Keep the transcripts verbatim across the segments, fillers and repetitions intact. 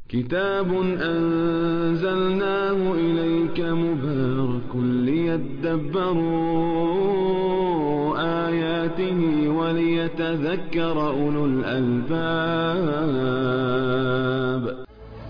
كتاب أنزلناه إليك مبارك ليدبروا آياته وليتذكر أولو الألباب.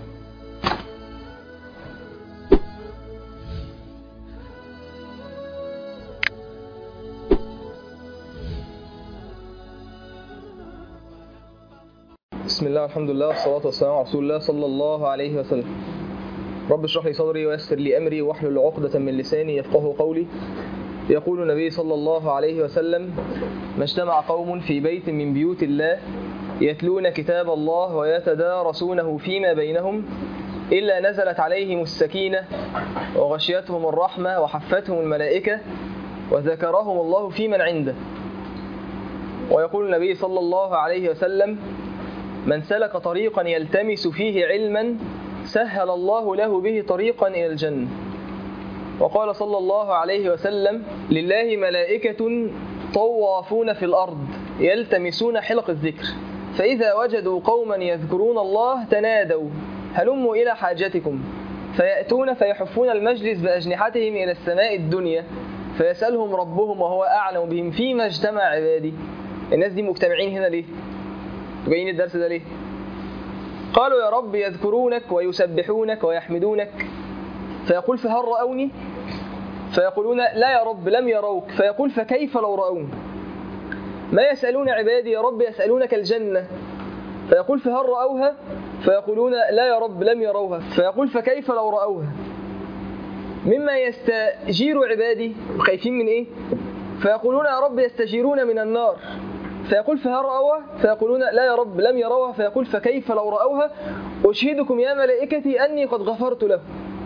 بسم الله والحمد لله والصلاة والسلام على رسول الله صلى الله عليه وسلم. رب اشرح لي صدري ويسر لي أمري واحلل عقدة من لساني يفقهوا قولي. يقول النبي صلى الله عليه وسلم: ما اجتمع قوم في بيت من بيوت الله يتلون كتاب الله ويتدارسونه فيما بينهم إلا نزلت عليهم السكينة وغشيتهم الرحمة وحفتهم الملائكة وذكرهم الله في من عنده. ويقول النبي صلى الله عليه وسلم: من سلك طريقا يلتمس فيه علما سهل الله له به طريقا إلى الجنة. وقال صلى الله عليه وسلم: لله ملائكة طوافون في الأرض يلتمسون حلق الذكر فإذا وجدوا قوما يذكرون الله تنادوا هلموا إلى حاجتكم فيأتون فيحفون المجلس بأجنحتهم إلى السماء الدنيا فيسألهم ربهم وهو أعلم بهم فيما اجتمع عبادي. الناس دي مجتمعين هنا ليه؟ جايين الدرس ده ليه؟ قالوا يا رب يذكرونك ويسبحونك ويحمدونك. فيقول فهل رأوني؟ فيقولون لا يا رب لم يروك. فيقول فكيف لو رأوني؟ ما يسألون عبادي يا رب يسألونك الجنة. فيقول فهل رأوها؟ فيقولون لا يا رب لم يروها. فيقول فكيف لو رأوها؟ مما يستجير عبادي خايفين من إيه؟ فيقولون يا رب يستجيرون من النار. فيقول فهل رأوها؟ فيقولون لا يا رب لم يروها. فيقول فكيف لو رأوها؟ أشهدكم يا ملائكتي أني قد غفرت له.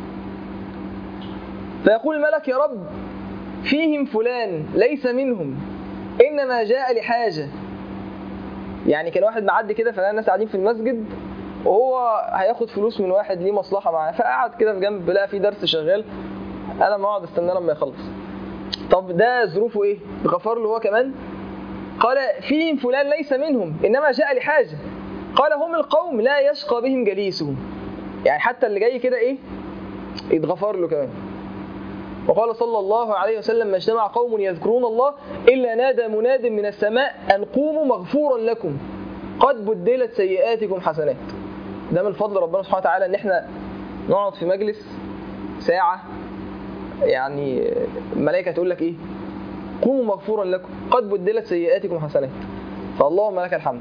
فيقول الملك يا رب فيهم فلان ليس منهم إنما جاء لحاجة. يعني كان واحد معدي كده فلان الناس قاعدين في المسجد وهو هياخد فلوس من واحد ليه مصلحة معاه، فقعد كده في جنب لقى في درس شغال، أنا ما اقعد استنى لما يخلص. طب ده ظروفه إيه؟ غفر له هو كمان؟ قال فيهم فلان ليس منهم إنما جاء لحاجة. قال هم القوم لا يشقى بهم جليسهم. يعني حتى اللي جاي كده إيه؟ يتغفر له كمان. وقال صلى الله عليه وسلم: ما اجتمع قوم يذكرون الله إلا نادى مناد من السماء أن قوموا مغفورا لكم قد بدلت سيئاتكم حسنات. ده من فضل ربنا سبحانه وتعالى إن احنا نقعد في مجلس ساعة، يعني الملائكة تقول لك إيه؟ قوموا مغفورا لكم قد بدلت سيئاتكم حسنات. فاللهم لك الحمد.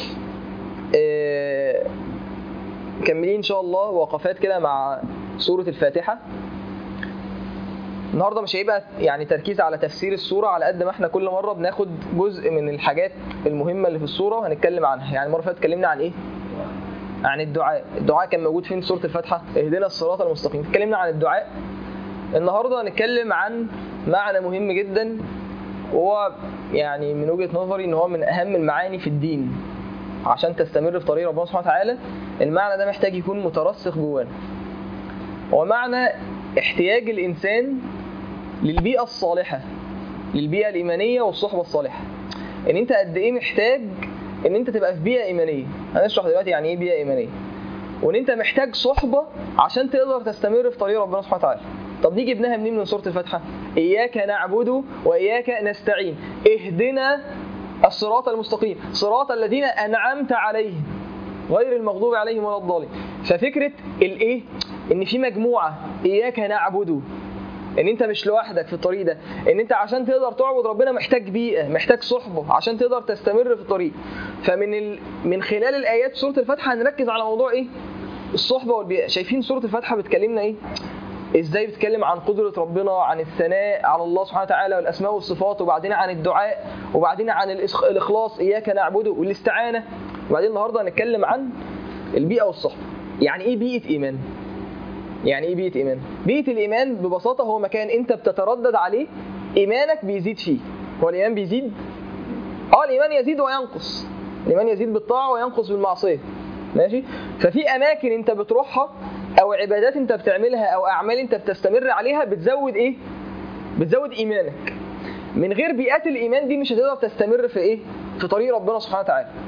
إيه كملين إن شاء الله وقفات كده مع سورة الفاتحة. النهاردة مش هيبقى يعني تركيز على تفسير السورة على قد ما احنا كل مرة بناخد جزء من الحاجات المهمة اللي في السورة وهنتكلم عنها. يعني المرة فاتت اتكلمنا عن ايه؟ عن الدعاء. الدعاء كان موجود فين في سورة الفاتحة؟ اهدنا الصراط المستقيم. اتكلمنا عن الدعاء. النهاردة هنتكلم عن معنى مهم جدا وهو يعني من وجهة نظري ان هو من اهم المعاني في الدين. عشان تستمر في طريق ربنا سبحانه وتعالى المعنى ده محتاج يكون مترسخ جوانا. هو معنى احتياج الانسان للبيئة الصالحة، للبيئة الإيمانية والصحبة الصالحة. ان انت قد ايه محتاج ان انت تبقى في بيئة إيمانية. هنشرح دلوقتي يعني ايه بيئة إيمانية. وان انت محتاج صحبة عشان تقدر تستمر في طريق ربنا سبحانه وتعالى. طب دي جبناها منين من سورة الفاتحة؟ إياك نعبد وإياك نستعين اهدنا الصراط المستقيم صراط الذين أنعمت عليهم غير المغضوب عليهم ولا الضالين. ففكرة الايه؟ ان في مجموعة إياك نعبد، ان انت مش لوحدك في الطريق ده، ان انت عشان تقدر تعبد ربنا محتاج بيئة، محتاج صحبة عشان تقدر تستمر في الطريق. فمن ال... من خلال الآيات سورة الفاتحة هنركز على موضوع ايه؟ الصحبة والبيئة. شايفين سورة الفاتحة بتكلمنا ايه؟ ازاي بتكلم عن قدرة ربنا، عن الثناء على الله سبحانه وتعالى والأسماء والصفات، وبعدين عن الدعاء، وبعدين عن الإخلاص إياك نعبد والاستعانة، وبعدين النهاردة هنتكلم عن البيئة والصحبة. يعني ايه بيئة إيمان؟ يعني ايه بيئة إيمان؟ بيئة الإيمان ببساطة هو مكان انت بتتردد عليه إيمانك بيزيد فيه. هو الإيمان بيزيد؟ اه الإيمان يزيد وينقص. الإيمان يزيد بالطاعة وينقص بالمعصية. ماشي؟ ففي أماكن انت بتروحها أو عبادات انت بتعملها أو أعمال انت بتستمر عليها بتزود ايه؟ بتزود إيمانك. من غير بيئات الإيمان دي مش هتقدر تستمر في ايه؟ في طريق ربنا سبحانه وتعالى.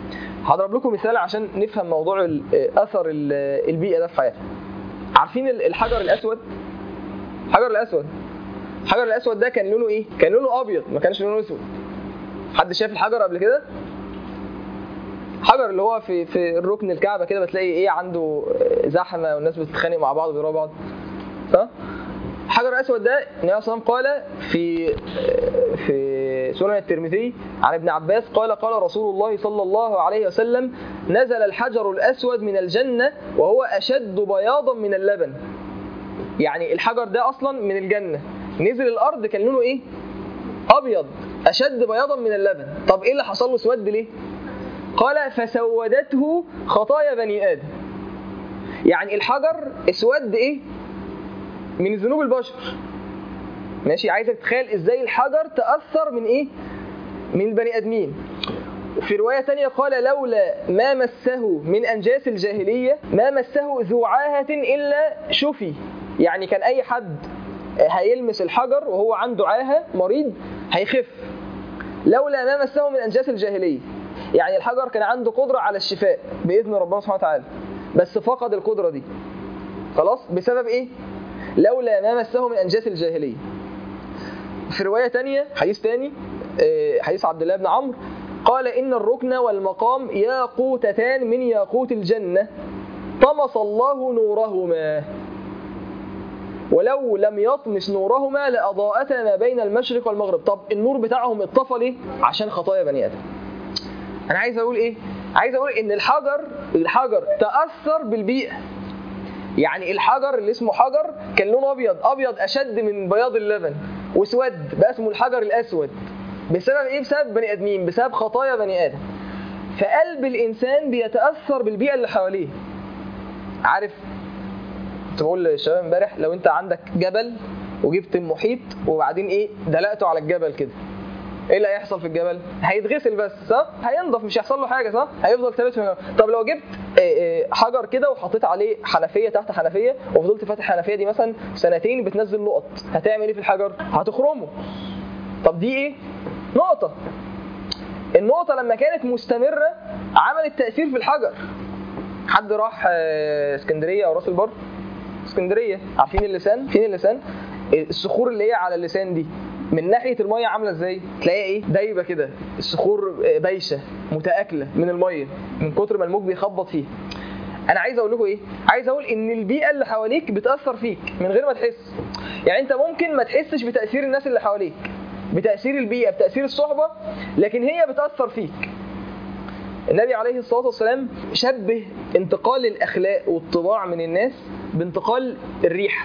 هضرب لكم مثال عشان نفهم موضوع اثر البيئه ده في حياتنا. عارفين الحجر الاسود؟ الحجر الاسود الحجر الاسود ده كان لونه ايه؟ كان لونه ابيض، ما كانش لونه اسود. حد شاف الحجر قبل كده؟ حجر اللي هو في في الركن الكعبه كده بتلاقي ايه عنده زحمه والناس بتتخانق مع بعض وبيضربوا بعض، صح؟ الحجر الاسود ده النبي صلى الله عليه وسلم قال في في سنن الترمذي عن ابن عباس قال قال رسول الله صلى الله عليه وسلم نزل الحجر الاسود من الجنه وهو اشد بياضا من اللبن. يعني الحجر ده اصلا من الجنه، نزل الارض كان لونه ايه؟ ابيض اشد بياضا من اللبن. طب ايه اللي حصل له اسود ليه؟ قال فسودته خطايا بني ادم. يعني الحجر اسود ايه؟ من ذنوب البشر. ماشي، عايزك تتخيل ازاي الحجر تأثر من ايه؟ من البني ادمين. في رواية تانية قال لولا ما مسه من انجاس الجاهلية ما مسه ذو عاهة الا شفي. يعني كان اي حد هيلمس الحجر وهو عنده عاهة مريض هيخف، لولا ما مسه من انجاس الجاهلية. يعني الحجر كان عنده قدرة على الشفاء بإذن ربنا سبحانه وتعالى، بس فقد القدرة دي خلاص بسبب ايه؟ لولا ما مسه من انجاس الجاهليه. في روايه تانية حديث تاني حديث عبد الله بن عمرو قال ان الركن والمقام ياقوتتان من ياقوت الجنه طمس الله نورهما ولو لم يطمس نورهما لاضاءتا ما بين المشرق والمغرب. طب النور بتاعهم اتطفى ليه؟ عشان خطايا بني ادم. انا عايز اقول ايه؟ عايز اقول ان الحجر الحجر تاثر بالبيئه. يعني الحجر اللي اسمه حجر كان لونه ابيض ابيض اشد من بياض اللبن واسود بقى اسمه الحجر الاسود. بسبب ايه؟ بسبب بني ادمين، بسبب خطايا بني ادم. فقلب الانسان بيتاثر بالبيئه اللي حواليه. عارف كنت بقول للشباب امبارح لو انت عندك جبل وجبت المحيط وبعدين ايه دلقته على الجبل كده، ايه اللي هيحصل في الجبل؟ هيتغسل بس، صح؟ هينضف، مش هيحصل له حاجه، صح؟ هيفضل ثابت في مكانه. طب لو جبت حجر كده وحطيت عليه حنفيه تحت حنفيه وفضلت فاتح الحنفيه دي مثلا سنتين بتنزل نقط، هتعمل ايه في الحجر؟ هتخرمه. طب دي ايه؟ نقطه. النقطه لما كانت مستمره عملت تاثير في الحجر. حد راح اسكندريه او راس البر؟ اسكندريه عارفين اللسان؟ فين اللسان؟ الصخور اللي هي على اللسان دي من ناحيه الميه عامله ازاي؟ تلاقيها ايه؟ دايبه كده، الصخور بايشه متاكله من الميه من كتر ما الموج بيخبط فيها. انا عايز اقول لكم ايه؟ عايز اقول ان البيئه اللي حواليك بتاثر فيك من غير ما تحس. يعني انت ممكن ما تحسش بتاثير الناس اللي حواليك، بتاثير البيئه، بتاثير الصحبه، لكن هي بتاثر فيك. النبي عليه الصلاه والسلام شبه انتقال الاخلاق والطباع من الناس بانتقال الريح.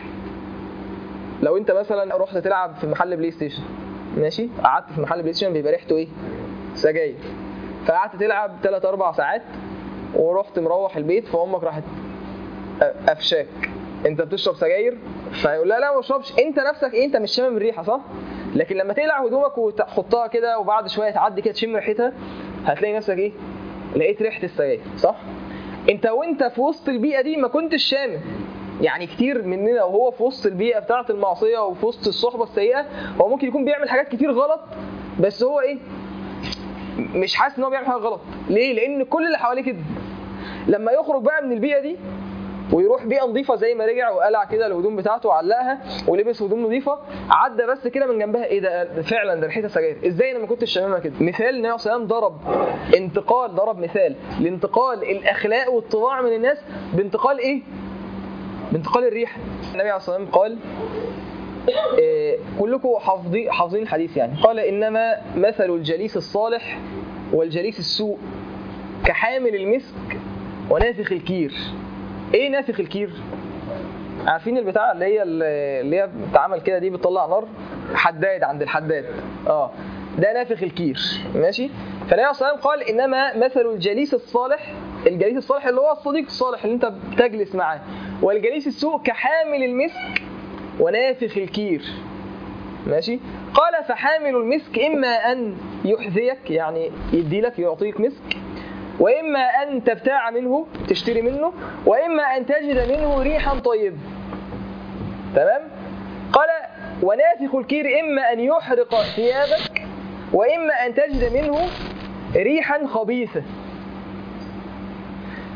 لو انت مثلا رحت تلعب في محل بلاي ستيشن، ماشي، قعدت في محل بلاي ستيشن بيبقى ريحته ايه؟ سجاير. فقعدت تلعب ثلاث أربع ساعات ورحت مروح البيت فامك راحت قفشاك انت بتشرب سجاير، فيقول لا لا ما بشربش. انت نفسك ايه؟ انت مش شامم الريحه، صح؟ لكن لما تقلع هدومك وتحطها كده وبعد شويه تعدي كده تشم ريحتها هتلاقي نفسك ايه؟ لقيت ريحه السجاير، صح؟ انت وانت في وسط البيئه دي ما كنتش شامم. يعني كتير مننا وهو في وسط البيئه بتاعه المعصيه وفي وسط الصحبه السيئه هو ممكن يكون بيعمل حاجات كتير غلط، بس هو ايه؟ مش حاسس ان هو بيعمل حاجه غلط. ليه؟ لان كل اللي حواليه كده. لما يخرج بقى من البيئه دي ويروح بيئه نظيفه زي ما رجع وقلع كده الهدوم بتاعته وعلقها ولبس هدوم نظيفه، عدى بس كده من جنبها، ايه ده؟ فعلا ده ريحتها سجاير. ازاي انا ما كنتش شاممها كده؟ مثال النبي صلى الله عليه وسلم ضرب انتقال ضرب مثال لانتقال الاخلاق والطباع من الناس بانتقال ايه؟ بانتقال الريح. النبي عليه الصلاه والسلام قال إيه كلكم حافظين حافظين الحديث يعني، قال انما مثل الجليس الصالح والجليس السوء كحامل المسك ونافخ الكير. ايه نافخ الكير؟ عارفين البتاعه اللي هي اللي هي بتتعمل كده دي بتطلع نار؟ حداد عند الحداد، اه ده نافخ الكير، ماشي. فالنبي عليه الصلاه والسلام قال انما مثل الجليس الصالح، الجليس الصالح اللي هو الصديق الصالح اللي انت بتجلس معاه، والجليس السوء كحامل المسك ونافخ الكير، ماشي. قال فحامل المسك اما ان يحذيك يعني يديلك يعطيك مسك، واما ان تبتاع منه تشتري منه، واما ان تجد منه ريحا طيبه، تمام. قال ونافخ الكير اما ان يحرق ثيابك واما ان تجد منه ريحا خبيثه،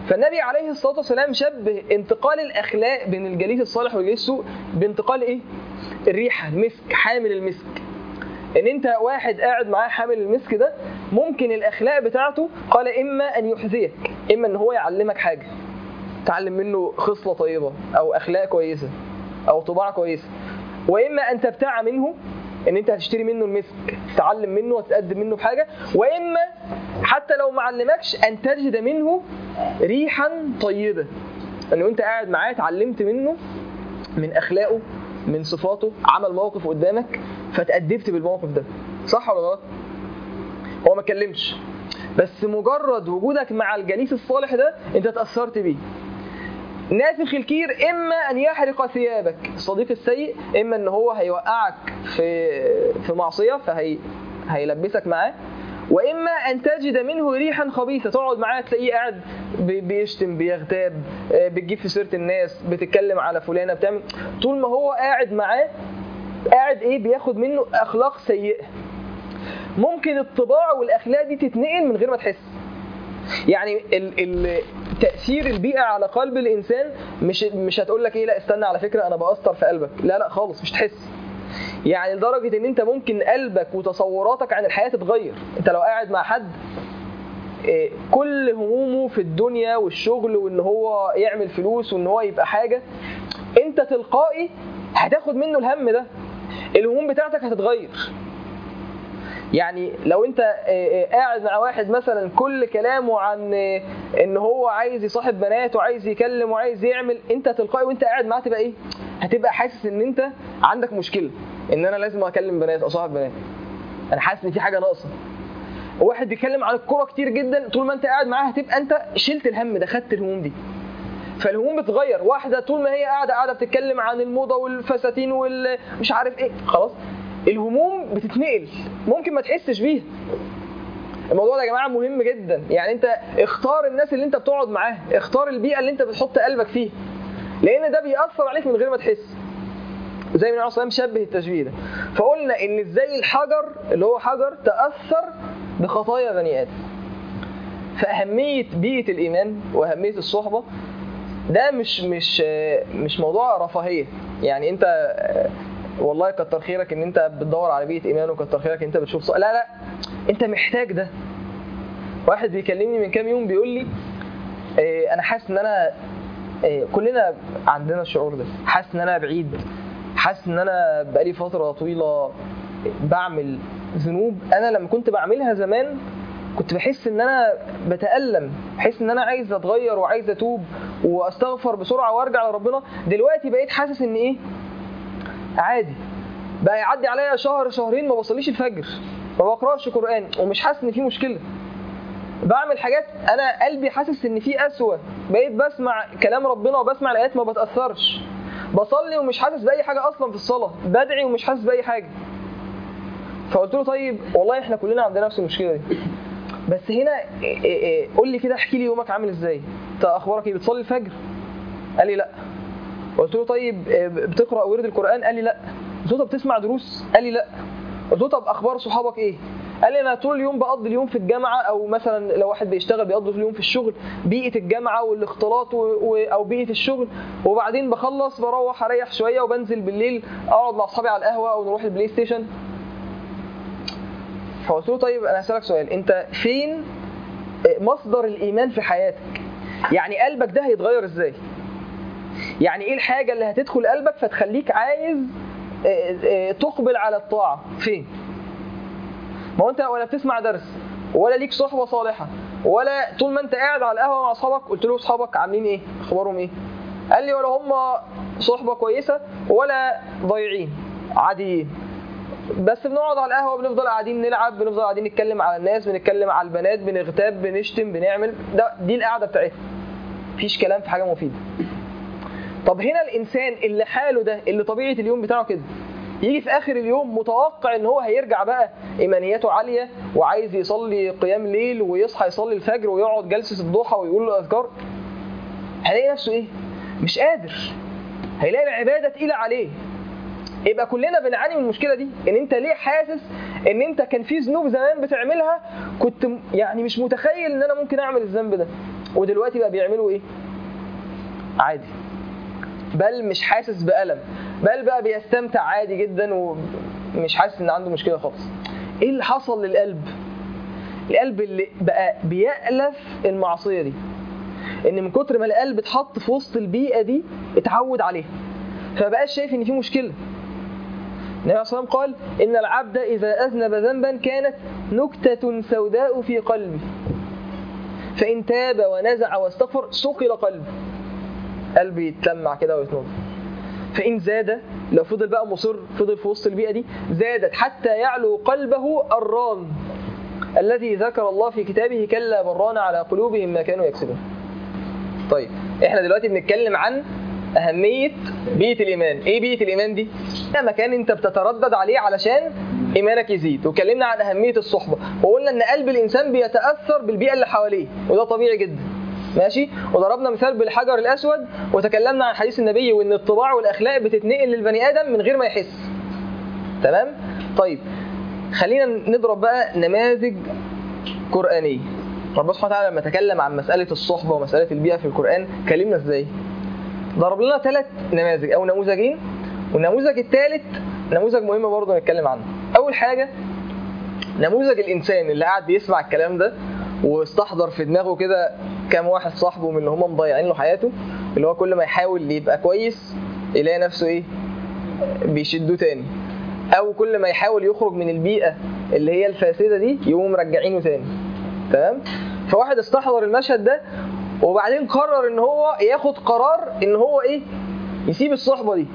فالنبي عليه الصلاة والسلام شبه انتقال الأخلاق بين الجليس الصالح والجليس السوء بانتقال إيه؟ الريحة، المسك، حامل المسك. إن أنت واحد قاعد معاه حامل المسك ده ممكن الأخلاق بتاعته قال إما أن يحذيك، إما أن هو يعلمك حاجة، تعلم منه خصلة طيبة أو أخلاق كويسة أو طباع كويسة، وإما أن تبتاع منه، إن أنت هتشتري منه المسك، تتعلم منه وتقدم منه بحاجة، وإما حتى لو ما علمكش أن تجد منه ريحا طيبة، أنه أنت قاعد معاه تعلمت منه من أخلاقه، من صفاته، عمل موقف قدامك فتأدبت بالموقف ده. صح ولا غلط؟ هو ما كلمش، بس مجرد وجودك مع الجليس الصالح ده أنت تأثرت بيه. نافخ الكير إما أن يحرق ثيابك، الصديق السيء إما أن هو هيوقعك في في معصية فهي هيلبسك معاه، وإما أن تجد منه ريحا خبيثة، تقعد معاه تلاقيه قاعد بيشتم، بيغتاب، بتجيب في سيرة الناس، بتتكلم على فلانة، بتعمل، طول ما هو قاعد معاه قاعد إيه بياخد منه أخلاق سيئة. ممكن الطباع والأخلاق دي تتنقل من غير ما تحس. يعني تأثير البيئة على قلب الإنسان مش مش هتقول لك إيه لا استنى على فكرة أنا بأثر في قلبك، لا لا خالص، مش تحس. يعني لدرجة إن أنت ممكن قلبك وتصوراتك عن الحياة تتغير. أنت لو قاعد مع حد كل همومه في الدنيا والشغل وإن هو يعمل فلوس وإن هو يبقى حاجة، أنت تلقائي هتاخد منه الهم ده، الهموم بتاعتك هتتغير. يعني لو انت قاعد مع واحد مثلا كل كلامه عن ان هو عايز يصاحب بنات وعايز يكلم وعايز يعمل، انت تلقائي وانت قاعد معاه تبقى ايه؟ هتبقى حاسس ان انت عندك مشكلة، ان انا لازم اكلم بنات او صاحب بنات، انا حاسس ان في حاجة ناقصة. واحد بيتكلم عن الكرة كتير جدا، طول ما انت قاعد معاه هتبقى انت شلت الهم ده، خدت الهموم دي. فالهموم بتغير. واحدة طول ما هي قاعدة قاعدة بتتكلم عن الموضة والفساتين والمش عارف ايه، خلاص الهموم بتتنقل، ممكن ما تحسش بيها. الموضوع ده يا جماعة مهم جدا. يعني انت اختار الناس اللي انت بتقعد معاها، اختار البيئة اللي انت بتحط قلبك فيها، لان ده بيأثر عليك من غير ما تحس. زي ما النبي صلى الله عليه وسلم شبه التشبيه ده. فقلنا ان ازاي الحجر اللي هو حجر تأثر بخطايا بني آدم. فأهمية بيئة الإيمان وأهمية الصحبة ده مش مش مش موضوع رفاهية. يعني انت والله كتر خيرك ان انت بتدور على بيئة ايمان، وكتر خيرك ان انت بتشوف صح. لا لا انت محتاج ده. واحد بيكلمني من كام يوم بيقول لي اه انا حاسس ان انا اه كلنا عندنا الشعور ده، حاسس ان انا بعيد، حاسس ان انا بقالي فترة طويلة بعمل ذنوب انا لما كنت بعملها زمان كنت بحس ان انا بتألم، بحس ان انا عايز اتغير وعايز اتوب واستغفر بسرعة وارجع لربنا. دلوقتي بقيت حاسس ان ايه عادي، بقى يعدي عليا شهر شهرين ما بصليش الفجر، ما بقراش قرآن، ومش حاسس ان في مشكلة. بعمل حاجات انا قلبي حاسس ان في أسوأ، بقيت بسمع كلام ربنا وبسمع الآيات ما بتأثرش، بصلي ومش حاسس بأي حاجة اصلا في الصلاة، بدعي ومش حاسس بأي حاجة. فقلت له طيب والله احنا كلنا عندنا نفس المشكلة دي، بس هنا قول لي كده، احكي لي يومك عامل ازاي، انت اخبارك ايه، بتصلي الفجر؟ قال لي لا. قلت له طيب بتقرأ ورد القرآن؟ قال لي لا. قلت له طب بتسمع دروس؟ قال لي لا. قلت له طب اخبار صحابك ايه؟ قال لي انا طول اليوم بقضي اليوم في الجامعه، او مثلا لو واحد بيشتغل بيقضي اليوم في الشغل، بيئه الجامعه والاختلاط و... و... او بيئه الشغل، وبعدين بخلص بروح اريح شويه وبنزل بالليل اقعد مع اصحابي على القهوه او نروح البلاي ستيشن. فقلت له طيب انا هسألك سؤال، انت فين مصدر الايمان في حياتك؟ يعني قلبك ده هيتغير ازاي؟ يعني ايه الحاجه اللي هتدخل قلبك فتخليك عايز تقبل على الطاعه؟ فين؟ ما هو انت ولا بتسمع درس ولا ليك صحبه صالحه، ولا طول ما انت قاعد على القهوه مع اصحابك. قلت له اصحابك عاملين ايه؟ اخبارهم ايه؟ قال لي ولا هم صحبه كويسه ولا ضايعين، عاديين، بس بنقعد على القهوه بنفضل قاعدين نلعب، بنفضل قاعدين نتكلم على الناس، بنتكلم على البنات، بنغتاب، بنشتم، بنعمل ده، دي القعده بتاعتنا، مفيش كلام في حاجه مفيده. طب هنا الانسان اللي حاله ده، اللي طبيعه اليوم بتاعه كده، يجي في اخر اليوم متوقع ان هو هيرجع بقى ايمانياته عاليه وعايز يصلي قيام ليل ويصحى يصلي الفجر ويقعد جلسه الضحى ويقول له اذكار، هيلاقي نفسه ايه؟ مش قادر، هيلاقي العباده تقيله عليه. يبقى كلنا بنعاني من المشكله دي، ان انت ليه حاسس ان انت كان في ذنوب زمان بتعملها كنت يعني مش متخيل ان انا ممكن اعمل الذنب ده، ودلوقتي بقى بيعملوا ايه؟ عادي، بل مش حاسس بألم، بل بقى بيستمتع عادي جدا ومش حاسس ان عنده مشكلة خالص. ايه اللي حصل للقلب؟ القلب اللي بقى بيألف المعصية دي، ان من كتر ما القلب اتحط في وسط البيئة دي اتعود عليها، فبقاش شايف ان في مشكلة. النبي صلى الله عليه وسلم قال إن العبد إذا أذنب ذنبا كانت نكتة سوداء في قلبه فإن تاب ونزع واستغفر صقل قلبه، قلبي يتلمع كده ويتنظف. فإن زاد، لو فضل بقى مصر، فضل في وسط البيئة دي، زادت حتى يعلو قلبه الران الذي ذكر الله في كتابه كلا بران على قلوبهم ما كانوا يكسبون. طيب احنا دلوقتي بنتكلم عن أهمية بيئة الإيمان. إيه بيئة الإيمان دي؟ ده مكان أنت بتتردد عليه علشان إيمانك يزيد. وكلمنا عن أهمية الصحبة، وقلنا أن قلب الإنسان بيتأثر بالبيئة اللي حواليه، وده طبيعي جدا، ماشي؟ وضربنا مثال بالحجر الأسود، وتكلمنا عن حديث النبي وأن الطباع والأخلاق بتتنقل للبني آدم من غير ما يحس. تمام؟ طيب خلينا نضرب بقى نماذج قرآنية. ربنا سبحانه وتعالى لما تكلم عن مسألة الصحبة ومسألة البيئة في القرآن كلمنا إزاي؟ ضرب لنا ثلاث نماذج أو نموذجين، والنموذج الثالث نموذج مهم برضه نتكلم عنه. أول حاجة نموذج الإنسان اللي قاعد بيسمع الكلام ده واستحضر في دماغه كده كام واحد صاحبه من اللي هم مضيعين له حياته، اللي هو كل ما يحاول يبقى كويس يلاقي نفسه إيه؟ بيشدوه تاني، أو كل ما يحاول يخرج من البيئة اللي هي الفاسدة دي يقوموا مرجعينه تاني. تمام؟ فواحد استحضر المشهد ده وبعدين قرر ان هو ياخد قرار ان هو ايه؟ يسيب الصحبة دي.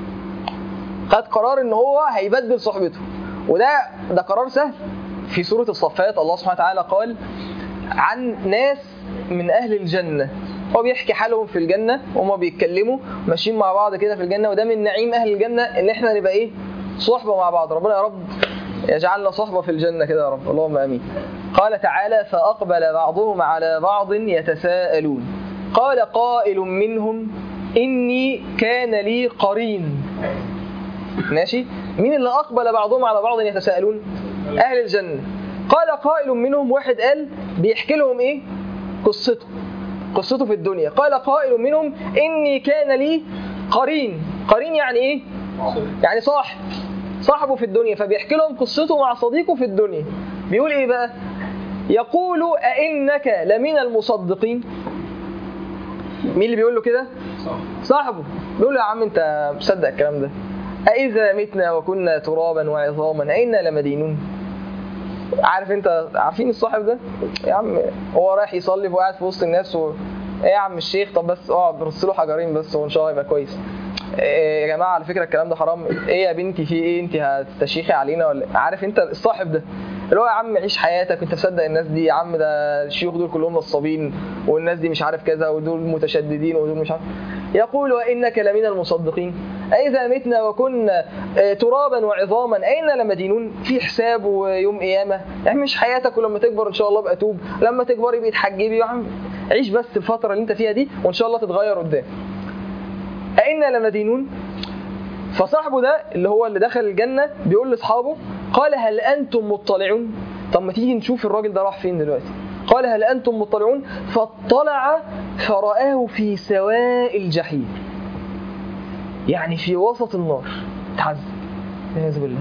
خد قرار ان هو هيبدل صحبته، وده ده قرار سهل. في سورة الصفات الله سبحانه وتعالى قال عن ناس من اهل الجنة، هو بيحكي حالهم في الجنة وهم بيتكلموا ماشيين مع بعض كده في الجنة، وده من نعيم اهل الجنة ان احنا نبقى ايه؟ صحبة مع بعض. ربنا يا رب يجعلنا صحبة في الجنة كده يا رب، اللهم امين. قال تعالى فأقبل بعضهم على بعض يتساءلون قال قائل منهم إني كان لي قرين. ماشي؟ مين اللي أقبل بعضهم على بعض يتساءلون؟ أهل الجنة. قال قائل منهم، واحد قال بيحكي لهم إيه؟ قصته قصته في الدنيا. قال قائل منهم إني كان لي قرين. قرين يعني إيه؟ يعني صاحب، صاحبه في الدنيا، فبيحكي لهم قصته مع صديقه في الدنيا. بيقول إيه بقى؟ يقول أئنك لمن المصدقين. مين اللي بيقول له كده؟ صاحبه. بيقول له يا عم انت مصدق الكلام ده؟ أإذا متنا وكنا ترابا وعظاما أئنا لمدينون. عارف انت عارفين الصاحب ده؟ يا عم هو رايح يصلي وقاعد في وسط الناس و... ايه يا عم الشيخ، طب بس اقعد رص له حجرين بس وان شاء الله يبقى كويس. إيه يا جماعه على فكره الكلام ده حرام. ايه يا بنتي في ايه، انت هتستشيخي علينا ولا؟ عارف انت الصاحب ده اللي هو يا عم عيش حياتك، انت مصدق الناس دي؟ يا عم ده الشيوخ دول كلهم نصابين، والناس دي مش عارف كذا، ودول متشددين، ودول مش عارف. يقول وإنك لمن المصدقين أإذا متنا وكنا ترابا وعظاما أين لمدينون. في حساب ويوم قيامة، يعني مش حياتك ولما تكبر إن شاء الله بقى توب، لما تكبري بقى تحجبي، يا عم عيش بس الفترة اللي انت فيها دي وإن شاء الله تتغير قدام. أين لمدينون. فصاحبه ده اللي هو اللي دخل الجنة بيقول لأصحابه قال هل أنتم مطلعون. طب ما تيجي نشوف الراجل ده راح فين دلوقتي. قال هل أنتم مطلعون فاطلع فرآه في سواء الجحيم، يعني في وسط النار تعذب والعياذ بالله.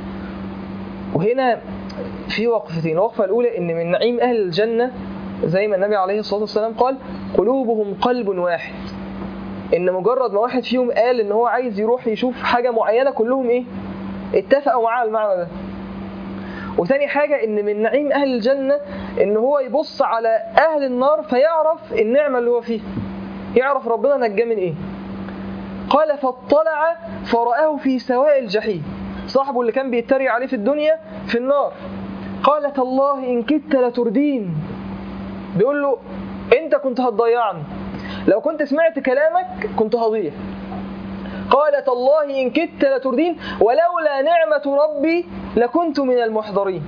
وهنا في وقفتين. الوقفة الأولى إن من نعيم أهل الجنة زي ما النبي عليه الصلاة والسلام قال قلوبهم قلب واحد، إن مجرد ما واحد فيهم قال إن هو عايز يروح يشوف حاجة معينة كلهم إيه؟ اتفقوا معاه المعنى ده. وثاني حاجة إن من نعيم أهل الجنة إن هو يبص على أهل النار فيعرف النعمة اللي هو فيه، يعرف ربنا نجاه من إيه. قال فاطلع فرآه في سواء الجحيم، صاحبه اللي كان بيتريق عليه في الدنيا في النار. قال تالله إن كدت لتردين، بيقول له أنت كنت هتضيعني، لو كنت سمعت كلامك كنت هضيع. قال تالله إن كدت لتردين ولولا نعمة ربي لكنت من المحضرين.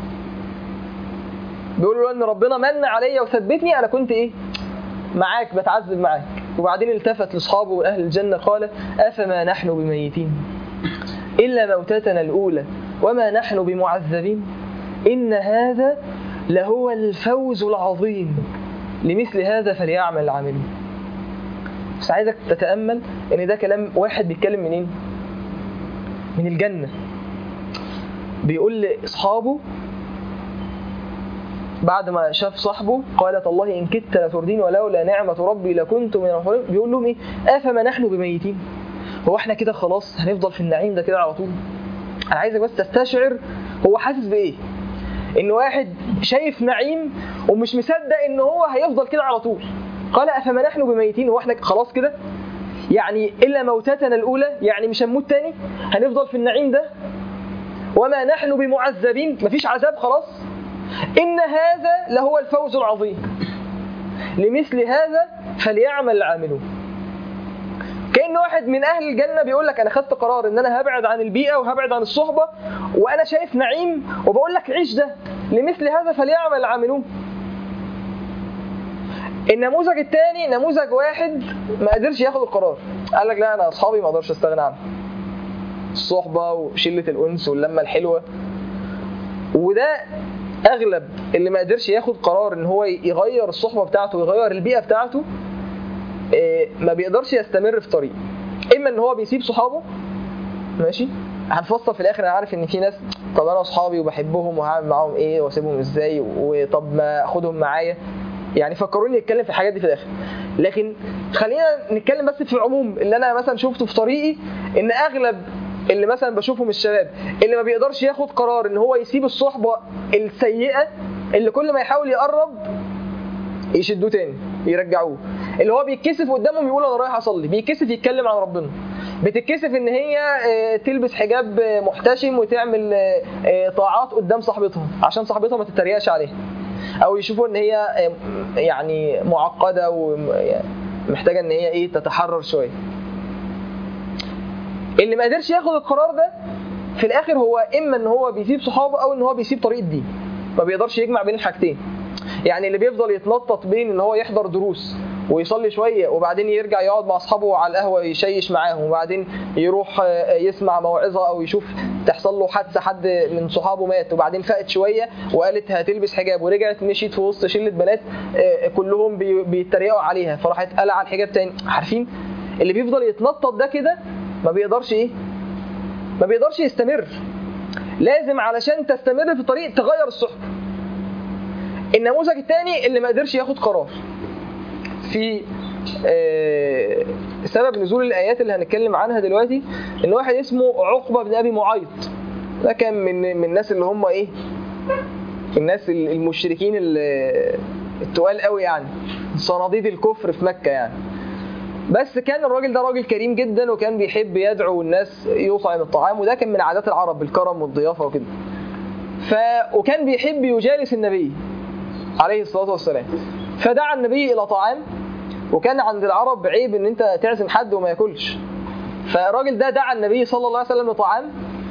بيقول له أن ربنا من علي وثبتني، أنا كنت إيه؟ معاك، بتعذب معاك. وبعدين التفت لأصحابه وأهل الجنة قال أفما نحن بميتين إلا موتتنا الأولى وما نحن بمعذبين إن هذا لهو الفوز العظيم. لمثل هذا فليعمل العاملون. بس عايزك تتأمل ان ده كلام واحد بيتكلم منين؟ من الجنة. بيقول لأصحابه بعد ما شاف صاحبه قالت الله إن كدت لتردين ولولا نعمة ربي لكنت من المحرومين. بيقول لهم إيه؟ أفما نحن بميتين؟ هو إحنا كده خلاص هنفضل في النعيم ده كده على طول؟ أنا عايزك بس تستشعر هو حاسس بإيه؟ إن واحد شايف نعيم ومش مصدق إن هو هيفضل كده على طول. قال أفما نحن بميتين؟ هو إحنا خلاص كده؟ يعني إلا موتتنا الأولى، يعني مش هنموت تاني؟ هنفضل في النعيم ده؟ وما نحن بمعذبين، مفيش عذاب خلاص؟ إن هذا لهو الفوز العظيم لمثل هذا فليعمل العاملون. كأن واحد من أهل الجنة بيقول لك أنا خدت قرار إن أنا هبعد عن البيئة وهبعد عن الصحبة وأنا شايف نعيم وبقول لك عيش ده، لمثل هذا فليعمل العاملون. النموذج الثاني نموذج واحد ما قدرش ياخد القرار، قال لك لا أنا أصحابي ما أقدرش أستغنى عنهم، الصحبة وشلة الأنس واللمة الحلوة. وده أغلب اللي ما قدرش ياخد قرار إن هو يغير الصحبة بتاعته ويغير البيئة بتاعته ما بيقدرش يستمر في طريق. إما إن هو بيسيب صحابه، ماشي، هنفصل في الآخر. أنا عارف إن في ناس طب أنا أصحابي وبحبهم وهعمل معاهم إيه وأسيبهم إزاي وطب ما أخدهم معايا، يعني فكروني نتكلم في الحاجات دي في الآخر. لكن خلينا نتكلم بس في العموم اللي أنا مثلا شفته في طريقي، إن أغلب اللي مثلا بشوفهم الشباب اللي ما بيقدرش ياخد قرار ان هو يسيب الصحبة السيئة اللي كل ما يحاول يقرب يشدوه تاني يرجعوه، اللي هو بيتكسف قدامهم يقول انا رايح اصلي، بيتكسف يتكلم عن ربنا، بتتكسف ان هي تلبس حجاب محتشم وتعمل طاعات قدام صاحبتها عشان صاحبتها ما تتريقش عليها، او يشوفوا ان هي يعني معقدة ومحتاجة ان هي ايه تتحرر شوية. اللي ما قدرش ياخد القرار ده في الاخر هو اما ان هو بيسيب صحابه او ان هو بيسيب طريق الدين، ما بيقدرش يجمع بين الحاجتين. يعني اللي بيفضل يتنطط بين ان هو يحضر دروس ويصلي شويه وبعدين يرجع يقعد مع اصحابه على القهوه يشيش معاهم وبعدين يروح يسمع موعظه او يشوف تحصل له حادثه حد من صحابه مات وبعدين فاقت شويه وقالت هتلبس حجاب ورجعت مشيت في وسط شله بنات كلهم بيتريقوا عليها فراحت قلع الحجاب تاني. عارفين اللي بيفضل يتنطط ده كده ما بيقدرش ايه ما بيقدرش يستمر. لازم علشان تستمر في طريق تغير الصحبه. النموذج الثاني اللي ما قدرش ياخد قرار في آه سبب نزول الايات اللي هنتكلم عنها دلوقتي، ان واحد اسمه عقبه بن ابي معيط. ده كان من من الناس اللي هم ايه الناس المشركين التقال قوي، يعني صناديد الكفر في مكه يعني. بس كان الراجل ده راجل كريم جدا وكان بيحب يدعو الناس يطعم الطعام، وده كان من عادات العرب بالكرم والضيافه وكده. ف وكان بيحب يجالس النبي عليه الصلاه والسلام، فدعا النبي الى طعام، وكان عند العرب عيب ان انت تعزم حد وما ياكلش. فالراجل ده دعا النبي صلى الله عليه وسلم لطعام،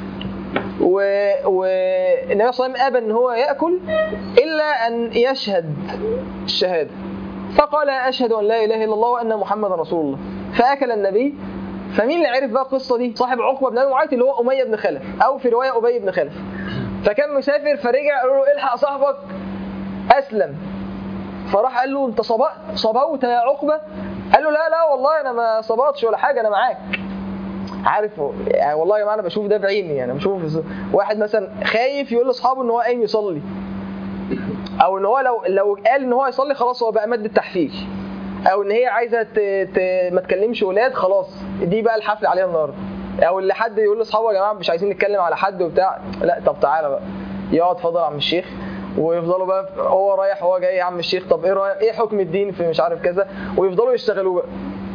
والنبي صلى الله عليه وسلم ابى ان هو ياكل الا ان يشهد الشهاده، فقال أشهد أن لا إله إلا الله وأن محمد رسول الله، فأكل النبي. فمين اللي عرف بقى القصة دي؟ صاحب عقبة بن أبي معيط اللي هو أمية بن خلف، أو في رواية أبي بن خلف. فكان مسافر فرجع قالوا له الحق صاحبك أسلم، فراح قال له أنت صبأت صبوت يا عقبة؟ قال له لا لا والله أنا ما صبأتش ولا حاجة أنا معاك. عارف يعني والله يا جماعة أنا بشوف ده بعيني، يعني بشوف واحد مثلا خايف يقول لأصحابه إن هو قايم يصلي، او ان هو لو لو قال ان هو يصلي خلاص هو بقى مادة تحفيل، او ان هي عايزه ت... ت... ما تكلمش ولاد خلاص دي بقى الحفل عليها النهارده، او اللي حد يقول لاصحابه يا جماعه مش عايزين نتكلم على حد وبتاع، لا طب تعالى بقى يقعد فضل عم الشيخ، ويفضلوا بقى هو رايح هو جاي يا عم الشيخ طب ايه رايك ايه حكم الدين في مش عارف كذا، ويفضلوا يشتغلوا بقى.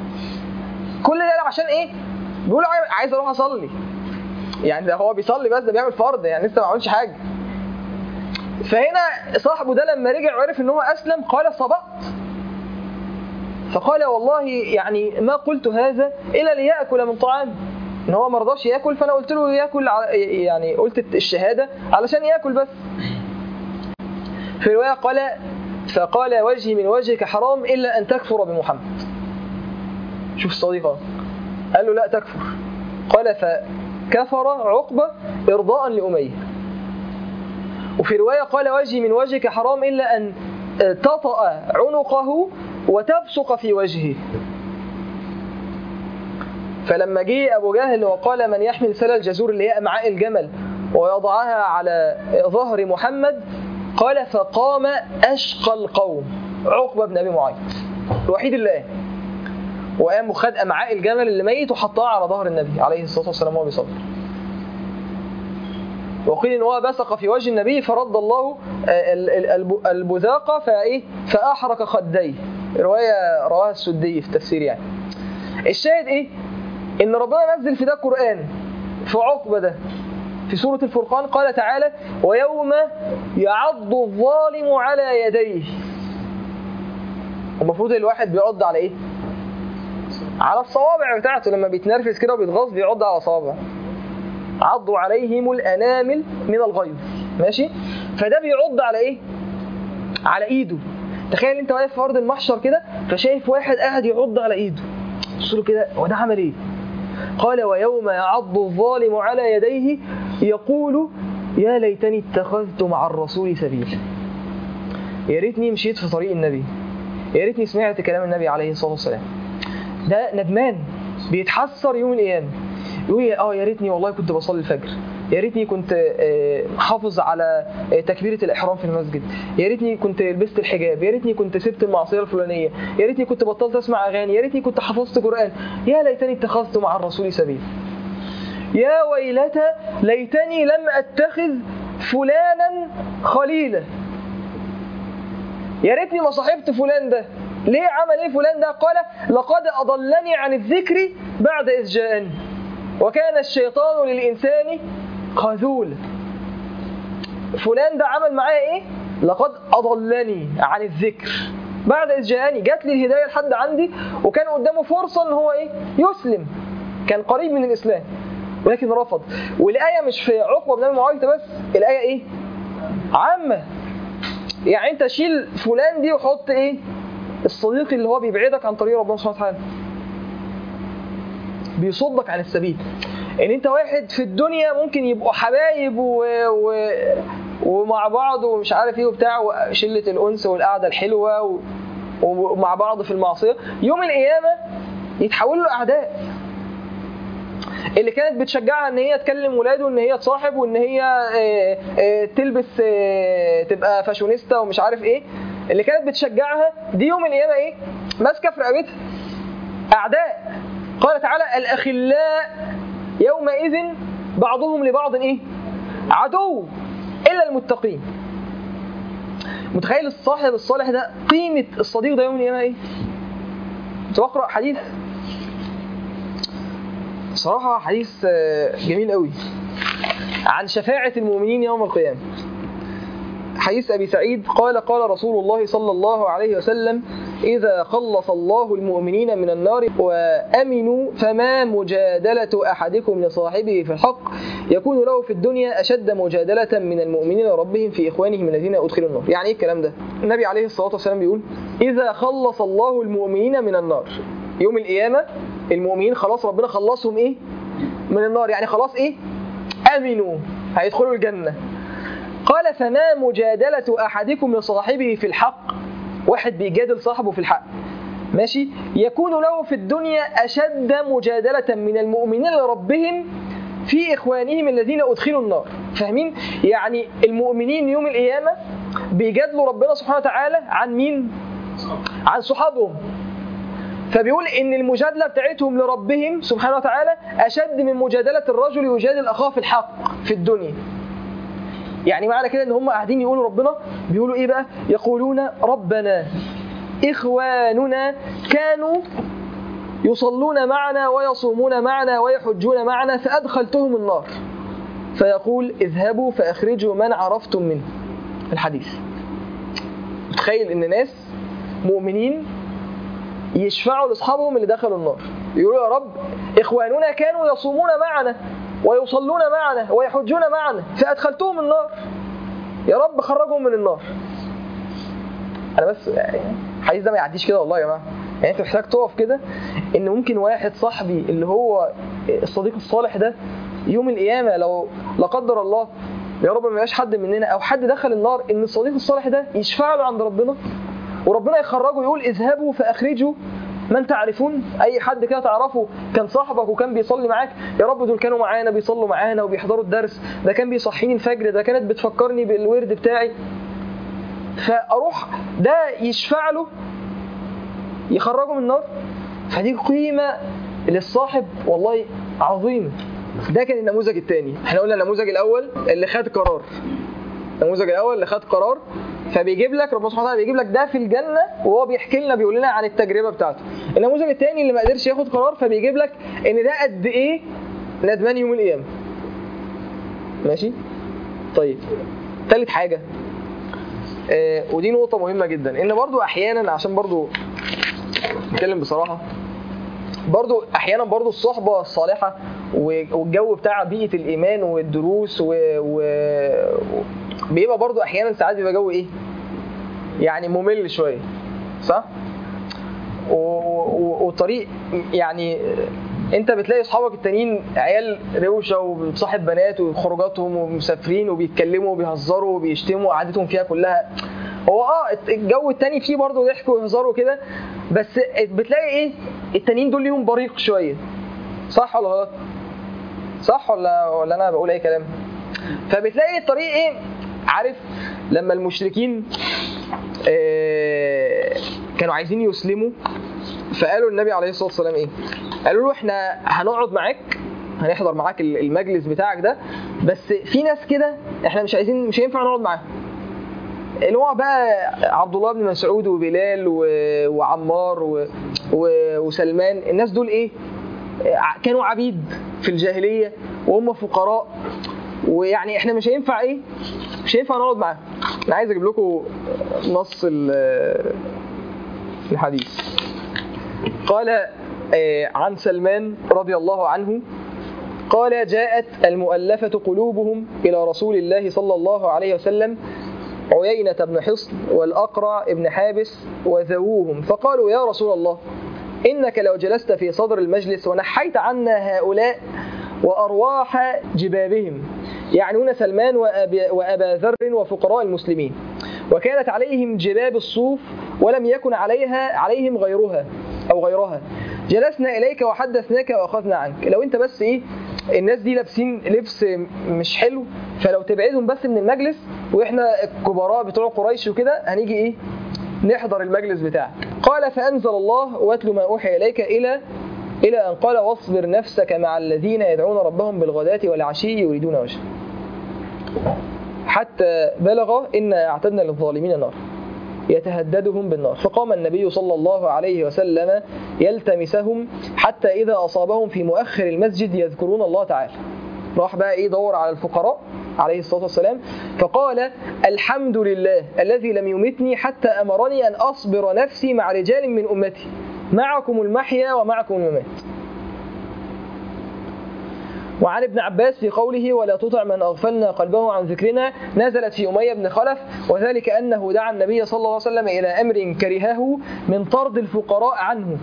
كل ده عشان ايه؟ بيقولوا عايز اروح اصلي، يعني ده هو بيصلي بس ده بيعمل فرض يعني لسه ما عملش حاجه. فهنا صاحبه ده لما رجع وعرف ان هو اسلم قال صبأت، فقال والله يعني ما قلت هذا الا ليأكل من طعام، ان هو ما رضاش ياكل فانا قلت له ياكل، يعني قلت الشهاده علشان ياكل بس. في روايه قال فقال وجهي من وجهك حرام الا ان تكفر بمحمد. شوف الصديقه قال له لا تكفر، قال فكفر عقبه ارضاء لأمية. وفي رواية قال وجهي من وجهك حرام إلا أن تطأ عنقه وتبصق في وجهه. فلما جه أبو جهل وقال من يحمل سل الجزور اللي هي أمعاء الجمل ويضعها على ظهر محمد، قال فقام أشقى القوم عقبة بن أبي معيط الوحيد اللي قام، وقام وخد أمعاء الجمل اللي ميت وحطها على ظهر النبي عليه الصلاة والسلام وهو بيصلي. وقيل إن هو بصق في وجه النبي فرد الله البذاقة فإيه فأحرق خديه. رواية رواها السدي في التفسير. يعني الشاهد إيه؟ إن ربنا نزل في ده القرآن في عقبة ده في سورة الفرقان. قال تعالى ويوم يعض الظالم على يديه. المفروض الواحد بيعض على إيه؟ على الصوابع بتاعته. لما بيتنرفز كده وبيتغاظ بيعض على صوابع. عضوا عليهم الأنامل من الغيظ. ماشي؟ فده بيعض على إيه؟ على إيده. تخيل أنت واقف في أرض المحشر كده فشايف واحد قاعد يعض على إيده. بص له كده هو ده عمل إيه؟ قال ويوم يعض الظالم على يديه يقول يا ليتني اتخذت مع الرسول سبيلا. يا ريتني مشيت في طريق النبي، يا ريتني سمعت كلام النبي عليه الصلاة والسلام. ده ندمان بيتحسر يوم القيامة، يقول اه يا ريتني والله كنت بصلي الفجر، يا ريتني كنت حافظ على تكبيرة الإحرام في المسجد، يا ريتني كنت لبست الحجاب، يا ريتني كنت سبت المعصية الفلانية، يا ريتني كنت بطلت أسمع أغاني، يا ريتني كنت حفظت قرآن، يا ليتني اتخذت مع الرسول سبيلا. يا ويلتى ليتني لم أتخذ فلانا خليلا. يا ريتني ما صاحبت فلان ده. ليه عمل ايه فلان ده؟ قال لقد أضلني عن الذكر بعد إذ جاءني وكان الشيطان للإنسان خذولا. فلان ده عمل معايا ايه؟ لقد أضلني عن الذكر بعد إذ جاءني. جات لي الهداية لحد عندي وكان قدامه فرصة ان هو ايه؟ يسلم، كان قريب من الإسلام ولكن رفض. والآية مش في عقبة بن أبي معيط بس، الآية ايه؟ عامة. يعني انت شيل فلان دي وحط ايه؟ الصديق اللي هو بيبعدك عن طريق ربنا سبحانه وتعالى، بيصدك عن السبيل. ان انت واحد في الدنيا ممكن يبقوا حبايب و... و... ومع بعض ومش عارف ايه وبتاع وشلة الأنس والقعدة الحلوة و... ومع بعض في المعصية، يوم القيامة يتحولوا لأعداء. اللي كانت بتشجعها ان هي تكلم ولاده ان هي تصاحب وان هي تلبس تبقى فاشونيستا ومش عارف ايه، اللي كانت بتشجعها دي يوم القيامة ايه؟ ماسكة في رقبتها أعداء. قال تعالى الأخلاء يومئذ بعضهم لبعض ايه؟ عدو إلا المتقين. متخيل الصاحب الصالح ده قيمة الصديق ده يوم القيامة ايه؟ تقرأ حديث صراحة حديث جميل قوي عن شفاعة المؤمنين يوم القيامة. حديث أبي سعيد قال قال رسول الله صلى الله عليه وسلم إذا خلص الله المؤمنين من النار وأمنوا فما مجادلة أحدكم لصاحبه في الحق يكون له في الدنيا أشد مجادلة من المؤمنين ربهم في إخوانهم الذين أدخلوا النار. يعني إيه الكلام ده؟ النبي عليه الصلاة والسلام بيقول إذا خلص الله المؤمنين من النار، يوم القيامة المؤمنين خلاص ربنا خلصهم إيه؟ من النار، يعني خلاص إيه؟ أمنوا هيدخلوا الجنة. قال فما مجادلة أحدكم لصاحبه في الحق، واحد بيجادل صاحبه في الحق ماشي، يكون له في الدنيا أشد مجادلة من المؤمنين لربهم في إخوانهم الذين أدخلوا النار. فاهمين؟ يعني المؤمنين يوم القيامة بيجادلوا ربنا سبحانه وتعالى عن مين؟ عن صحابهم. فبيقول إن المجادلة بتاعتهم لربهم سبحانه وتعالى أشد من مجادلة الرجل يجادل أخاه في الحق في الدنيا. يعني معنى كده ان هم قاعدين يقولوا ربنا، بيقولوا ايه بقى؟ يقولون ربنا اخواننا كانوا يصلون معنا ويصومون معنا ويحجون معنا فادخلتهم النار، فيقول اذهبوا فاخرجوا من عرفتم منه. الحديث. تخيل ان ناس مؤمنين يشفعوا لاصحابهم اللي دخلوا النار، يقولوا يا رب اخواننا كانوا يصومون معنا ويصلون معنا ويحجون معنا فأدخلتهم النار، يا رب خرجهم من النار. أنا بس يعني الحديث ده ما يعديش كده والله يا جماعة. يعني أنت محتاج تقف كده إن ممكن واحد صاحبي اللي هو الصديق الصالح ده يوم القيامة لو لا قدر الله يا رب ما يبقاش حد مننا او حد دخل النار ان الصديق الصالح ده يشفع له عند ربنا وربنا يخرجه يقول اذهبوا فاخرجوا من تعرفون. اي حد كده تعرفه كان صاحبك وكان بيصلي معاك، يا رب دول كانوا معانا بيصلوا معانا وبيحضروا الدرس، ده كان بيصحيني الفجر، ده كانت بتفكرني بالورد بتاعي، فاروح ده يشفع له يخرجه من النار. فدي قيمه للصاحب والله عظيمه. ده كان النموذج الثاني. احنا قلنا النموذج الاول اللي خد قرار، النموذج الاول اللي خد قرار فبيجيب لك ربنا سبحانه وتعالى بيجيب لك ده في الجنه وهو بيحكي لنا بيقول لنا عن التجربه بتاعته. النموذج الثاني اللي ما قدرش ياخد قرار فبيجيب لك ان ده قد ايه ندمان يوم القيامه. ماشي؟ طيب ثالث حاجه آه ودي نقطه مهمه جدا، ان برضو احيانا عشان برضو نتكلم بصراحه، برضو احيانا برضو الصحبه الصالحه والجو بتاع بيئه الايمان والدروس و... و... بيبقى برضو احيانا ساعات بيبقى جو ايه يعني ممل شويه، صح؟ وطريق يعني انت بتلاقي اصحابك التانيين عيال روشه وبتصاحب بنات وخروجاتهم ومسافرين وبيتكلموا وبيهزروا وبيشتموا وقعدتهم فيها كلها، هو اه الجو التاني فيه برضو ضحك وهزار وكده، بس بتلاقي ايه التانيين دول ليهم بريق شويه، صح ولا غلط؟ صح ولا ولا انا بقول اي كلام؟ فبتلاقي الطريق ايه عارف لما المشركين آه كانوا عايزين يسلموا فقالوا النبي عليه الصلاه والسلام ايه؟ قالوا له احنا هنقعد معاك هنحضر معاك المجلس بتاعك ده، بس في ناس كده احنا مش عايزين مش هينفع نقعد معاهم، اللي هو بقى عبد الله بن مسعود وبلال وعمار و... و... وسلمان. الناس دول ايه كانوا عبيد في الجاهليه وهم فقراء، ويعني احنا مش هينفع ايه مش هينفع نقعد معاهم. انا عايز اجيب لكم نص الحديث. قال عن سلمان رضي الله عنه قال جاءت المؤلفة قلوبهم إلى رسول الله صلى الله عليه وسلم عيينة بن حصن والأقرع بن حابس وذووهم فقالوا يا رسول الله إنك لو جلست في صدر المجلس ونحيت عنا هؤلاء وأرواح جبابهم، يعنون سلمان وأبا ذر وفقراء المسلمين، وكانت عليهم جباب الصوف ولم يكن عليها عليهم غيرها أو غيرها، جلسنا إليك وحدثناك وأخذنا عنك. لو أنت بس إيه الناس دي لابسين لبس مش حلو فلو تبعدهم بس من المجلس وإحنا الكبراء بتوع قريش وكده هنيجي إيه نحضر المجلس بتاعك. قال فأنزل الله واتل ما أوحي إليك إلى إلى أن قال واصبر نفسك مع الذين يدعون ربهم بالغداة والعشي يريدون وجهه حتى بلغ إن أعتدنا للظالمين نار يتهددهم بالنار. فقام النبي صلى الله عليه وسلم يلتمسهم حتى إذا أصابهم في مؤخر المسجد يذكرون الله تعالى. راح بقى إيه دور على الفقراء عليه الصلاة والسلام فقال الحمد لله الذي لم يمتني حتى أمرني أن أصبر نفسي مع رجال من أمتي معكم المحيا ومعكم الممات. وعن ابن عباس في قوله ولا تطع من أغفلنا قلبه عن ذكرنا نزلت في أمية بن خلف، وذلك أنه دعا النبي صلى الله عليه وسلم إلى أمر كرهه من طرد الفقراء عنه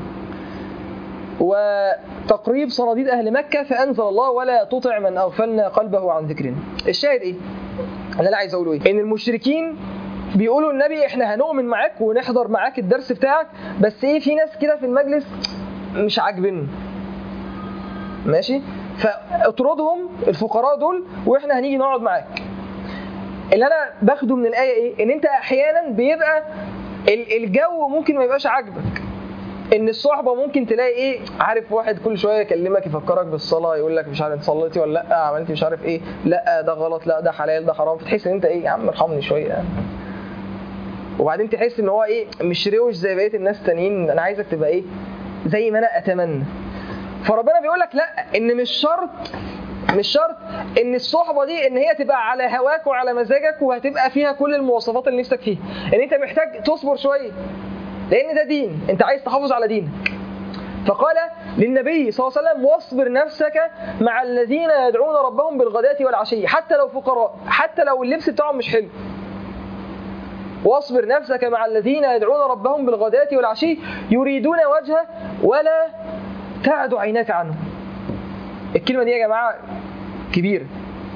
وتقريب صناديد أهل مكة، فأنزل الله ولا تطع من أغفلنا قلبه عن ذكرنا. الشاهد إيه؟ أنا لا عايز أقوله إيه؟ إن المشركين بيقولوا النبي إحنا هنؤمن معاك ونحضر معاك الدرس بتاعك، بس إيه في ناس كده في المجلس مش عاجبين، ماشي؟ فاطردهم الفقراء دول واحنا هنيجي نقعد معاك. اللي انا باخده من الايه ايه؟ ان انت احيانا بيبقى الجو ممكن ما يبقاش عاجبك، ان الصحبه ممكن تلاقي ايه عارف واحد كل شويه يكلمك يفكرك بالصلاه يقول لك مش عارف صليتي ولا لا، عملتي مش عارف ايه، لا ده غلط، لا ده حلال، ده حرام، فتحس ان انت ايه يا عم ارحمني شويه يعني. وبعدين تحس ان هو ايه مش روش زي بقيه الناس التانيين، انا عايزك تبقى ايه زي ما انا اتمنى. فربنا بيقول لك لا، ان مش شرط مش شرط ان الصحبه دي ان هي تبقى على هواك وعلى مزاجك وهتبقى فيها كل المواصفات اللي نفسك فيها، ان انت محتاج تصبر شويه لان ده دين، انت عايز تحافظ على دينك. فقال للنبي صلى الله عليه وسلم واصبر نفسك مع الذين يدعون ربهم بالغداة والعشي حتى لو فقراء، حتى لو اللبس بتاعهم مش حلو. واصبر نفسك مع الذين يدعون ربهم بالغداة والعشي يريدون وجهه ولا تعد عيناك عنه. الكلمة دي يا جماعة كبيرة،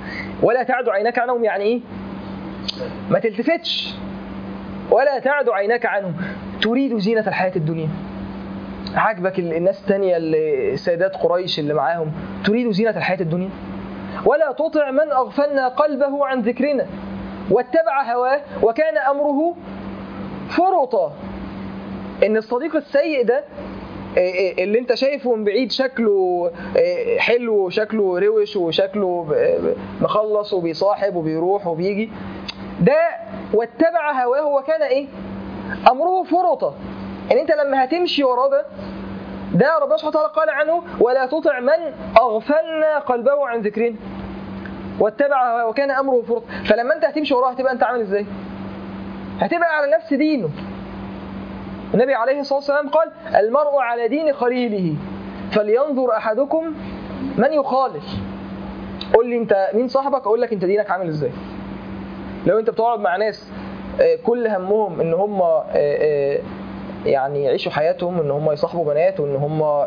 ولا تعد عيناك عنهم يعني ايه؟ ما تلتفتش. ولا تعد عيناك عنهم تريد زينة الحياة الدنيا. عاجبك الناس الثانيه اللي سادات قريش اللي معاهم، تريد زينة الحياة الدنيا. ولا تطع من أغفلنا قلبه عن ذكرنا واتبع هواه وكان أمره فرطا. إن الصديق السيء ده اللي انت شايفه من بعيد شكله حلو وشكله روش وشكله مخلص وبيصاحب وبيروح وبيجي، ده واتبع هواه وكان ايه؟ امره فرطا. ان انت لما هتمشي وراه ده ده ربنا سبحانه وتعالى قال عنه ولا تطع من اغفلنا قلبه عن ذكرنا واتبع هواه وكان امره فرطا. فلما انت هتمشي وراه هتبقى انت عامل ازاي؟ هتبقى على نفس دينه. النبي عليه الصلاة والسلام قال المرء على دين خليله فلينظر أحدكم من يخالل. قول لي انت مين صاحبك اقول لك انت دينك عامل ازاي. لو انت بتقعد مع ناس كل همهم ان هم يعني يعيشوا حياتهم، ان هم يصاحبوا بنات وان هم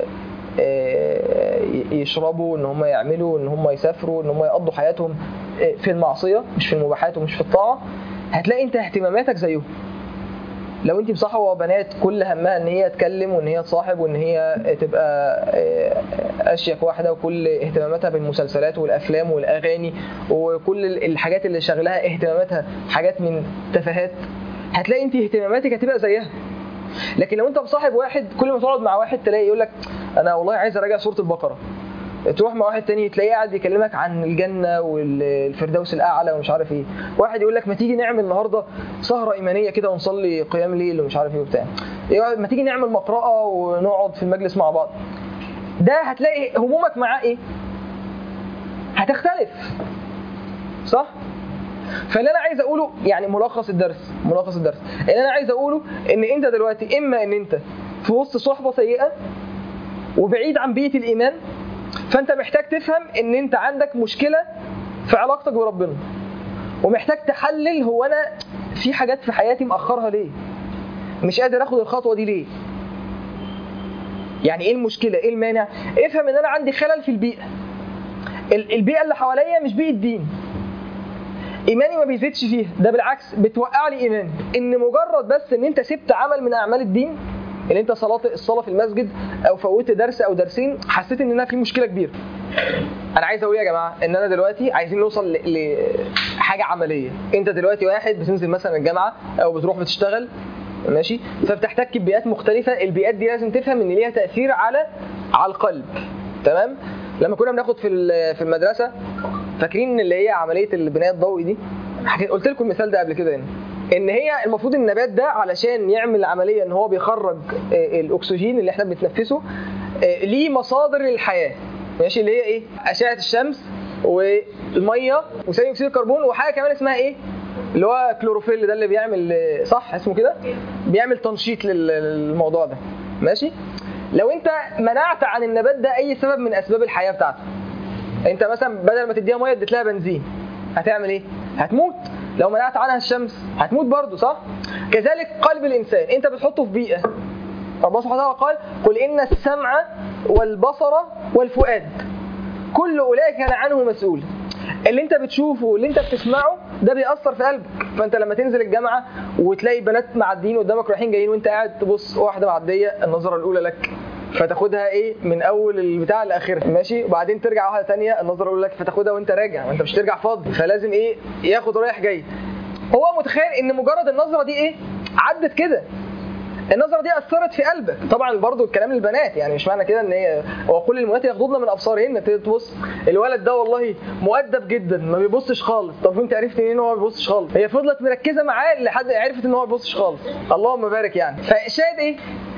يشربوا، ان هم يعملوا، ان هم يسافروا، ان هم يقضوا حياتهم في المعصية مش في المباحات ومش في الطاعة، هتلاقي انت اهتماماتك زيهم. لو انت مصاحبه بنات كل همها ان هي تكلم وان هي تصاحب وان هي تبقى اشيك واحده وكل اهتماماتها بالمسلسلات والافلام والاغاني وكل الحاجات اللي شغلها اهتماماتها حاجات من تفاهات، هتلاقي انت اهتماماتك هتبقى زيها. لكن لو انت مصاحب واحد كل ما تقعد مع واحد تلاقي يقول لك انا والله عايز اراجع سوره البقره، تروح مع واحد تاني تلاقيه قاعد يكلمك عن الجنة والفردوس الأعلى ومش عارف ايه، واحد يقول لك ما تيجي نعمل النهاردة سهرة إيمانية كده ونصلي قيام ليل ومش عارف ايه وبتاع، ما تيجي نعمل مقرأة ونقعد في المجلس مع بعض. ده هتلاقي همومك معاه ايه؟ هتختلف، صح؟ فاللي أنا عايز أقوله يعني ملخص الدرس ملخص الدرس اللي أنا عايز أقوله إن أنت دلوقتي إما إن أنت في وسط صحبة سيئة وبعيد عن بيئة الإيمان، فأنت محتاج تفهم إن أنت عندك مشكلة في علاقتك بربنا، ومحتاج تحلل هو أنا في حاجات في حياتي مأخرها ليه؟ مش قادر أخد الخطوة دي ليه؟ يعني إيه المشكلة؟ إيه المانع؟ افهم إن أنا عندي خلل في البيئة. البيئة اللي حواليا مش بيئة دين، إيماني ما بيزيدش فيها، ده بالعكس بتوقع لي إيماني. إن مجرد بس إن أنت سبت عمل من أعمال الدين، ان انت صلاه الصلاه في المسجد او فوتت درس او درسين، حسيت ان انا في مشكله كبيره. انا عايز اقول يا جماعه ان انا دلوقتي عايزين نوصل لحاجه عمليه. انت دلوقتي واحد بتنزل مثلا الجامعه او بتروح بتشتغل ماشي، فبتحتك ببيئات مختلفه، البيئات دي لازم تفهم ان ليها تاثير على على القلب. تمام؟ لما كنا بناخد في في المدرسه فاكرين اللي هي عمليه البناء الضوئي دي، قلت لكم المثال ده قبل كده هنا، ان هي المفروض النبات ده علشان يعمل عمليه ان هو بيخرج الاكسجين اللي احنا بنتنفسه ليه مصادر للحياه، ماشي، اللي هي ايه؟ اشعه الشمس والميه وثاني اكسيد الكربون وحاجه كمان اسمها ايه؟ اللي هو كلوروفيل، ده اللي بيعمل، صح اسمه كده، بيعمل تنشيط للموضوع ده، ماشي. لو انت منعت عن النبات ده اي سبب من اسباب الحياه بتاعته، انت مثلا بدل ما تديها ميه اديت لها بنزين، هتعمل ايه؟ هتموت. لو منعت عنها الشمس هتموت برضو، صح؟ كذلك قلب الإنسان انت بتحطه في بيئة، ربنا سبحانه وتعالى قال قل إن السمع والبصر والفؤاد كل أولئك كان عنه مسؤول. اللي انت بتشوفه واللي انت بتسمعه ده بيأثر في قلبك. فانت لما تنزل الجامعة وتلاقي بنات معديين قدامك رايحين جايين وانت قاعد تبص واحدة معدية، النظرة الأولى لك فتاخدها ايه من اول البتاع لاخرها، ماشي، وبعدين ترجع واحده ثانيه النظره اقول لك فتاخدها وانت راجع، وانت مش ترجع فاضي، فلازم ايه ياخد رايح جاي. هو متخيل ان مجرد النظره دي ايه عدت كده، النظره دي اثرت في قلبك. طبعا برضو الكلام للبنات، يعني مش معنى كده ان هي وكل المؤمنات يغضضن من ابصارهن، تبص الولد ده والله مؤدب جدا ما بيبصش خالص، طب انت عرفت منين ان هو ما بيبصش خالص؟ هي فضلت مركزه معاه لحد عرفت ان هو ما بيبصش خالص، اللهم بارك يعني. فشاهد ايه؟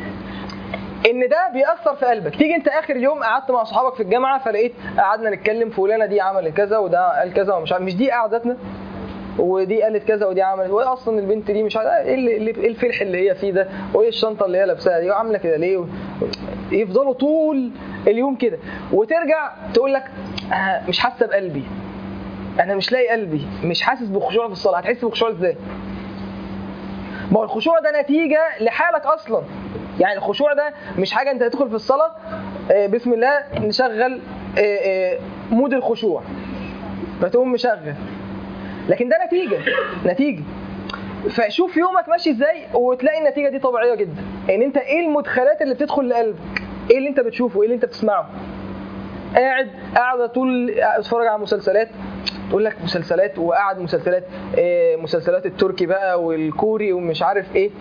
ان ده بيأثر في قلبك. تيجي انت اخر يوم قعدت مع اصحابك في الجامعه فلقيت قعدنا نتكلم فلانه دي عملت كذا وده قال كذا ومش عارف، مش دي قعدتنا ودي قالت كذا ودي عملت، وايه اصلا البنت دي مش عارف ايه اللي ايه الفلح اللي هي فيه ده، وايه الشنطه اللي هي لابساها دي وعامله كده ليه، يفضلوا طول اليوم كده، وترجع تقول لك آه مش حاسه بقلبي، انا مش لاقي قلبي، مش حاسس بخشوع في الصلاه. هتحس بخشوع ازاي؟ ما هو الخشوع ده نتيجه لحالك اصلا. يعني الخشوع ده مش حاجه انت هتدخل في الصلاه بسم الله نشغل مود الخشوع فتقوم مشغل. لكن ده نتيجه نتيجه فشوف يومك ماشي ازاي وتلاقي النتيجه دي طبيعيه جدا. ان انت ايه المدخلات اللي بتدخل لقلبك، ايه اللي انت بتشوفه، ايه اللي انت بتسمعه. قاعد قاعده طول اتفرج على مسلسلات، تقول لك مسلسلات وقاعد مسلسلات إيه، مسلسلات التركي بقى والكوري ومش عارف ايه.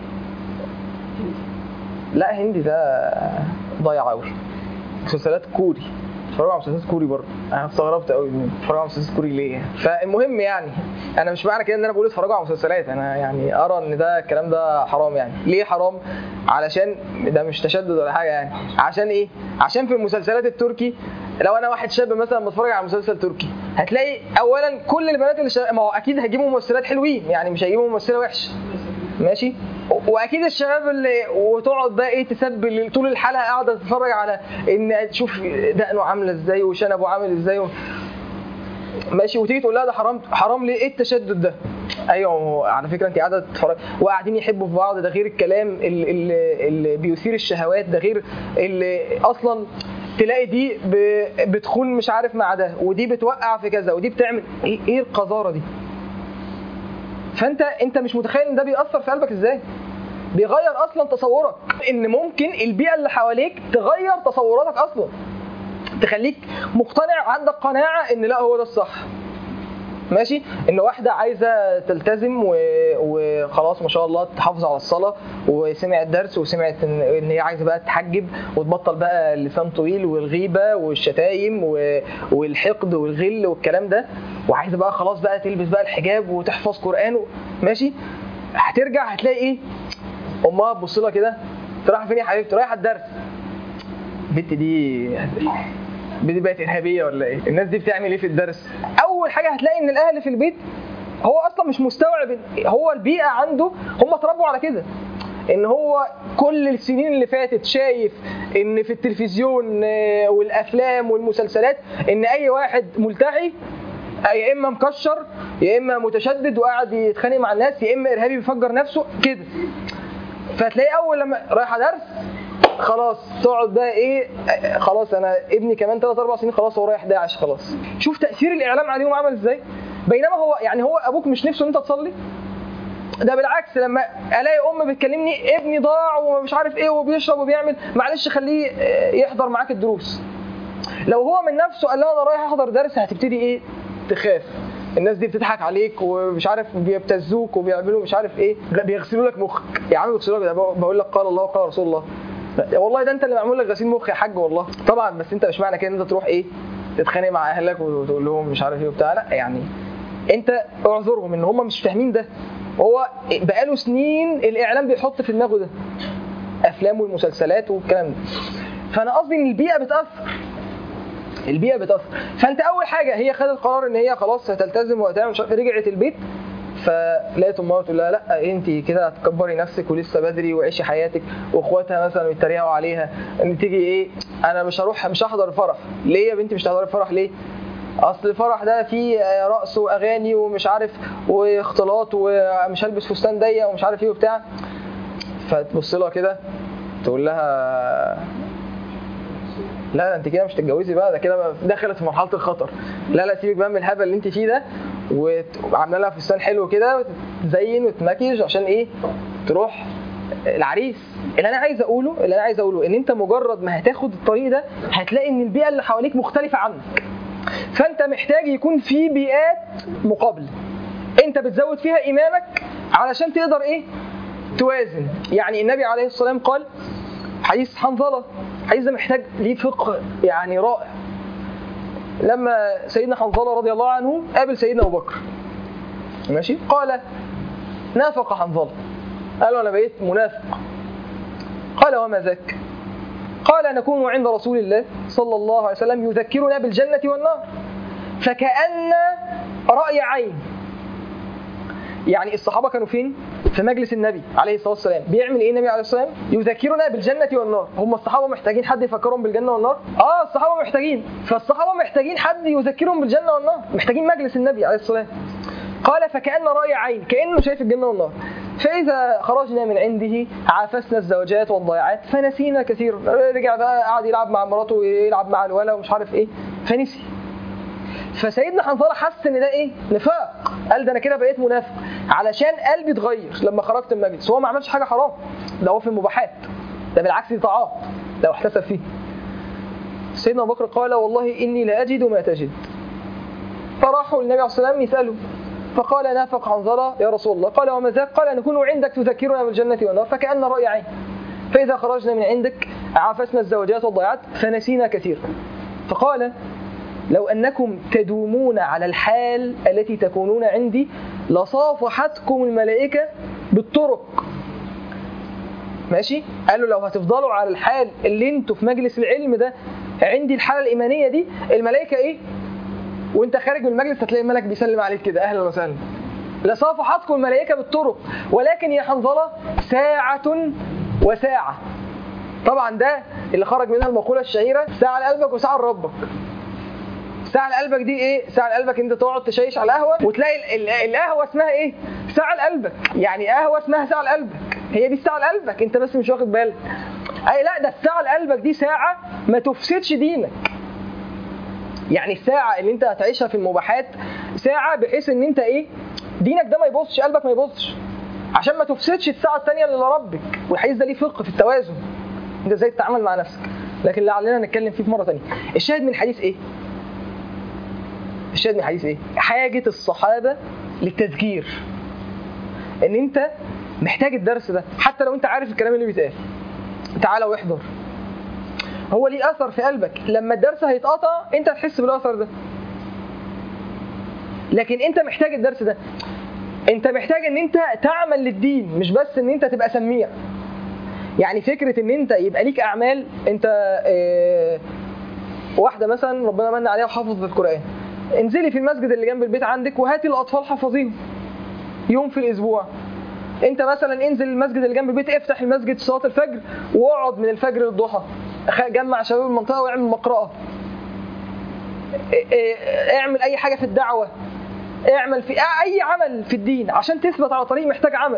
لا هندي ده ضايع قوي. مسلسلات كوري، اتفرج على مسلسلات كوري برضه. انا استغربت قوي من اتفرج على مسلسلات كوري ليه. فالمهم يعني انا مش معنى كده ان انا بقول اتفرجوا على مسلسلات، انا يعني ارى ان ده الكلام ده حرام. يعني ليه حرام؟ علشان ده مش تشدد ولا حاجه يعني. عشان ايه؟ عشان في المسلسلات التركي لو انا واحد شاب مثلا بتفرج على مسلسل تركي هتلاقي اولا كل البنات اللي شا... ما هو اكيد هيجيبوا ممثلات حلوين يعني، مش هيجيبوا ممثله وحشه ماشي. واكيد الشباب اللي وتقعد بقى ايه تسبل طول الحلقه قاعده تتفرج على ان تشوف دقنه عامله ازاي وشنبه عامل ازاي و... ماشي. وتيجي تقول لها ده حرام. حرام ليه؟ ايه التشدد ده؟ ايوه على فكره انت قاعده تتفرج وقاعدين يحبوا في بعض، ده غير الكلام اللي, اللي, اللي بيثير الشهوات، ده غير اللي اصلا تلاقي دي بتخون مش عارف مع ده، ودي بتوقع في كذا، ودي بتعمل ايه. ايه القذاره دي؟ فانت انت مش متخيل ان ده بيأثر في قلبك ازاي. بيغير اصلا تصورك، ان ممكن البيئه اللي حواليك تغير تصوراتك اصلا، تخليك مقتنع، عندك قناعه ان لا هو ده الصح ماشي. ان واحده عايزه تلتزم وخلاص ما شاء الله تحافظ على الصلاه وسمعت درس وسمعت ان هي عايزه بقى تحجب وتبطل بقى اللسان طويل والغيبه والشتايم والحقد والغل والكلام ده، وعايزه بقى خلاص بقى تلبس بقى الحجاب وتحفظ قران ماشي. هترجع هتلاقي ايه؟ امها تبص لها كده، انت رايحه فين يا حبيبتي؟ رايحه الدرس. البنت دي دي بقت ارهابيه ولا ايه؟ الناس دي بتعمل ايه في الدرس؟ اول حاجه هتلاقي ان الاهل في البيت هو اصلا مش مستوعب، هو البيئه عنده هم اتربوا على كده، ان هو كل السنين اللي فاتت شايف ان في التلفزيون والافلام والمسلسلات ان اي واحد ملتحي يا اما مكشر يا اما متشدد وقاعد يتخانق مع الناس يا اما ارهابي بيفجر نفسه كده. فتلاقي اول لما رايحه درس خلاص تقعد بقى ايه، خلاص انا ابني كمان ثلاث اربع سنين خلاص هو رايح داعش خلاص. شوف تاثير الاعلام عليهم عمل ازاي. بينما هو يعني هو ابوك مش نفسه ان انت تصلي، ده بالعكس لما الاقي ام بتكلمني ابني ضاع ومش عارف ايه وبيشرب وبيعمل، معلش خليه يحضر معاك الدروس. لو هو من نفسه قال لها انا رايح احضر درس هتبتدي ايه تخاف، الناس دي بتضحك عليك ومش عارف بيبتزوك وبيعملوا مش عارف ايه، بيغسلوا لك مخك يا عم. بيغسلوا لك، بقول لك قال الله وقال رسول الله، والله ده انت اللي معمول لك غسيل مخ يا حاج والله. طبعا بس انت مش معنى كده ان انت تروح ايه تتخانق مع اهلك وتقول لهم مش عارف ايه وبتاع، لا يعني انت اعذرهم ان هم مش فاهمين ده. هو بقاله سنين الاعلام بيحط في دماغه ده، افلام والمسلسلات والكلام ده. فانا قصدي ان البيئه بتاثر، البيئه بتاثر. فانت اول حاجه هي خدت قرار ان هي خلاص هتلتزم وهتعمل، رجعت البيت فلقيت امها تقول لها لا انت كده هتكبري نفسك ولسه بدري وعيشي حياتك، واخواتها مثلا يتريقوا عليها ان تيجي ايه انا مش هروح مش هحضر الفرح. ليه يا بنتي مش هتحضري الفرح؟ ليه؟ اصل الفرح ده فيه رقص واغاني ومش عارف واختلاط ومش هلبس فستان ضيق ومش عارف ايه وبتاع. فتبص لها كده تقول لها لا انت كده مش تتجوزي بقى، ده كده دخلت في مرحله الخطر. لا لا سيبك بقى من الهبل اللي انت فيه ده، وعامله لها فستان حلو كده وتزين وتمكيج عشان ايه تروح العريس. اللي انا عايز اقوله اللي انا عايز اقوله ان انت مجرد ما هتاخد الطريق ده هتلاقي ان البيئه اللي حواليك مختلفه عنك، فانت محتاج يكون في بيئات مقابله انت بتزود فيها ايمانك علشان تقدر ايه توازن. يعني النبي عليه الصلاه والسلام قال حديث حنظله، حديث ده محتاج ليه فقه يعني رائع. لما سيدنا حنظله رضي الله عنه قابل سيدنا ابو بكر ماشي، قال نافق حنظله، قال له انا بقيت منافق. قال وما ذاك؟ قال نكون عند رسول الله صلى الله عليه وسلم يذكرنا بالجنه والنار فكأن رأي عين. يعني الصحابه كانوا فين؟ في مجلس النبي عليه الصلاه والسلام. بيعمل ايه النبي عليه الصلاه والسلام؟ يذكرنا بالجنه والنار. هم الصحابه محتاجين حد يفكرهم بالجنه والنار؟ اه الصحابه محتاجين. فالصحابه محتاجين حد يذكرهم بالجنه والنار، محتاجين مجلس النبي عليه الصلاه والسلام. قال فكأن رأي عين، كأنه شايف الجنه والنار. فإذا خرجنا من عنده عافسنا الزوجات والضياعات فنسينا كثيرا. رجع بقى قاعد يلعب مع مراته ويلعب مع الولا ومش عارف ايه فنسي. فسيدنا حنظله حس ان ده ايه؟ نفاق. قال ده انا كده بقيت منافق علشان قلبي اتغير لما خرجت من المجلس. هو ما عملش حاجه حرام، ده هو في المباحات، ده بالعكس دي طاعات لو احتسب فيه. سيدنا ابو بكر قال والله اني لا اجد ما تجد. فراحوا للنبي عليه الصلاه والسلام يسالوا، فقال نافق حنظله يا رسول الله. قال وما ذاك؟ قال نكون عندك تذكرنا بالجنه والنار فكأن رأي عين، فاذا خرجنا من عندك عافسنا الزوجات والضيعات فنسينا كثيرا. فقال لو أنكم تدومون على الحال التي تكونون عندي لصافحتكم الملائكة بالطرق. ماشي؟ قالوا لو هتفضلوا على الحال اللي انتوا في مجلس العلم ده عندي الحالة الإيمانية دي، الملائكة إيه؟ وانت خارج من المجلس هتلاقي الملك بيسلم عليك كده أهلا وسهلا. لصافحتكم الملائكة بالطرق ولكن يا حنظلة ساعة وساعة. طبعا ده اللي خرج منها المقولة الشهيرة ساعة لقلبك وساعة لربك. ساعة لقلبك دي ايه؟ ساعة لقلبك انت تقعد تشيش على القهوة وتلاقي القهوة اسمها ايه؟ ساعة لقلبك. يعني قهوة اسمها ساعة لقلبك، هي دي الساعة لقلبك انت بس مش واخد بالك. اي لا، ده الساعة لقلبك دي ساعة ما تفسدش دينك. يعني الساعة اللي انت هتعيشها في المباحات ساعة بحيث ان انت ايه؟ دينك ده ما يبصش، قلبك ما يبصش، عشان ما تفسدش الساعة الثانية اللي لربك. والحديث ده ليه فقه في التوازن، انت ازاي تتعامل مع نفسك، لكن لعلنا نتكلم فيه في مرة ثانية. الشاهد من الحديث ايه؟ الشاهد من الحديث ايه؟ حاجة الصحابة للتذكير، ان انت محتاج الدرس ده حتى لو انت عارف الكلام اللي بيتقال. تعالى واحضر، هو ليه اثر في قلبك. لما الدرس هيتقطع انت هتحس بالاثر ده، لكن انت محتاج الدرس ده. انت محتاج ان انت تعمل للدين، مش بس ان انت تبقى سميع. يعني فكرة ان انت يبقى ليك اعمال. انت اه واحدة مثلا ربنا من عليها وحفظت القرآن، انزلي في المسجد اللي جنب البيت عندك وهاتي الاطفال حفظيهم يوم في الاسبوع. انت مثلا انزل المسجد اللي جنب البيت، افتح المسجد صلاة الفجر واقعد من الفجر للضحى، جمع شباب المنطقة واعمل مقرأة. اعمل اي حاجة في الدعوة، اعمل في اي عمل في الدين. عشان تثبت على طريق محتاج عمل،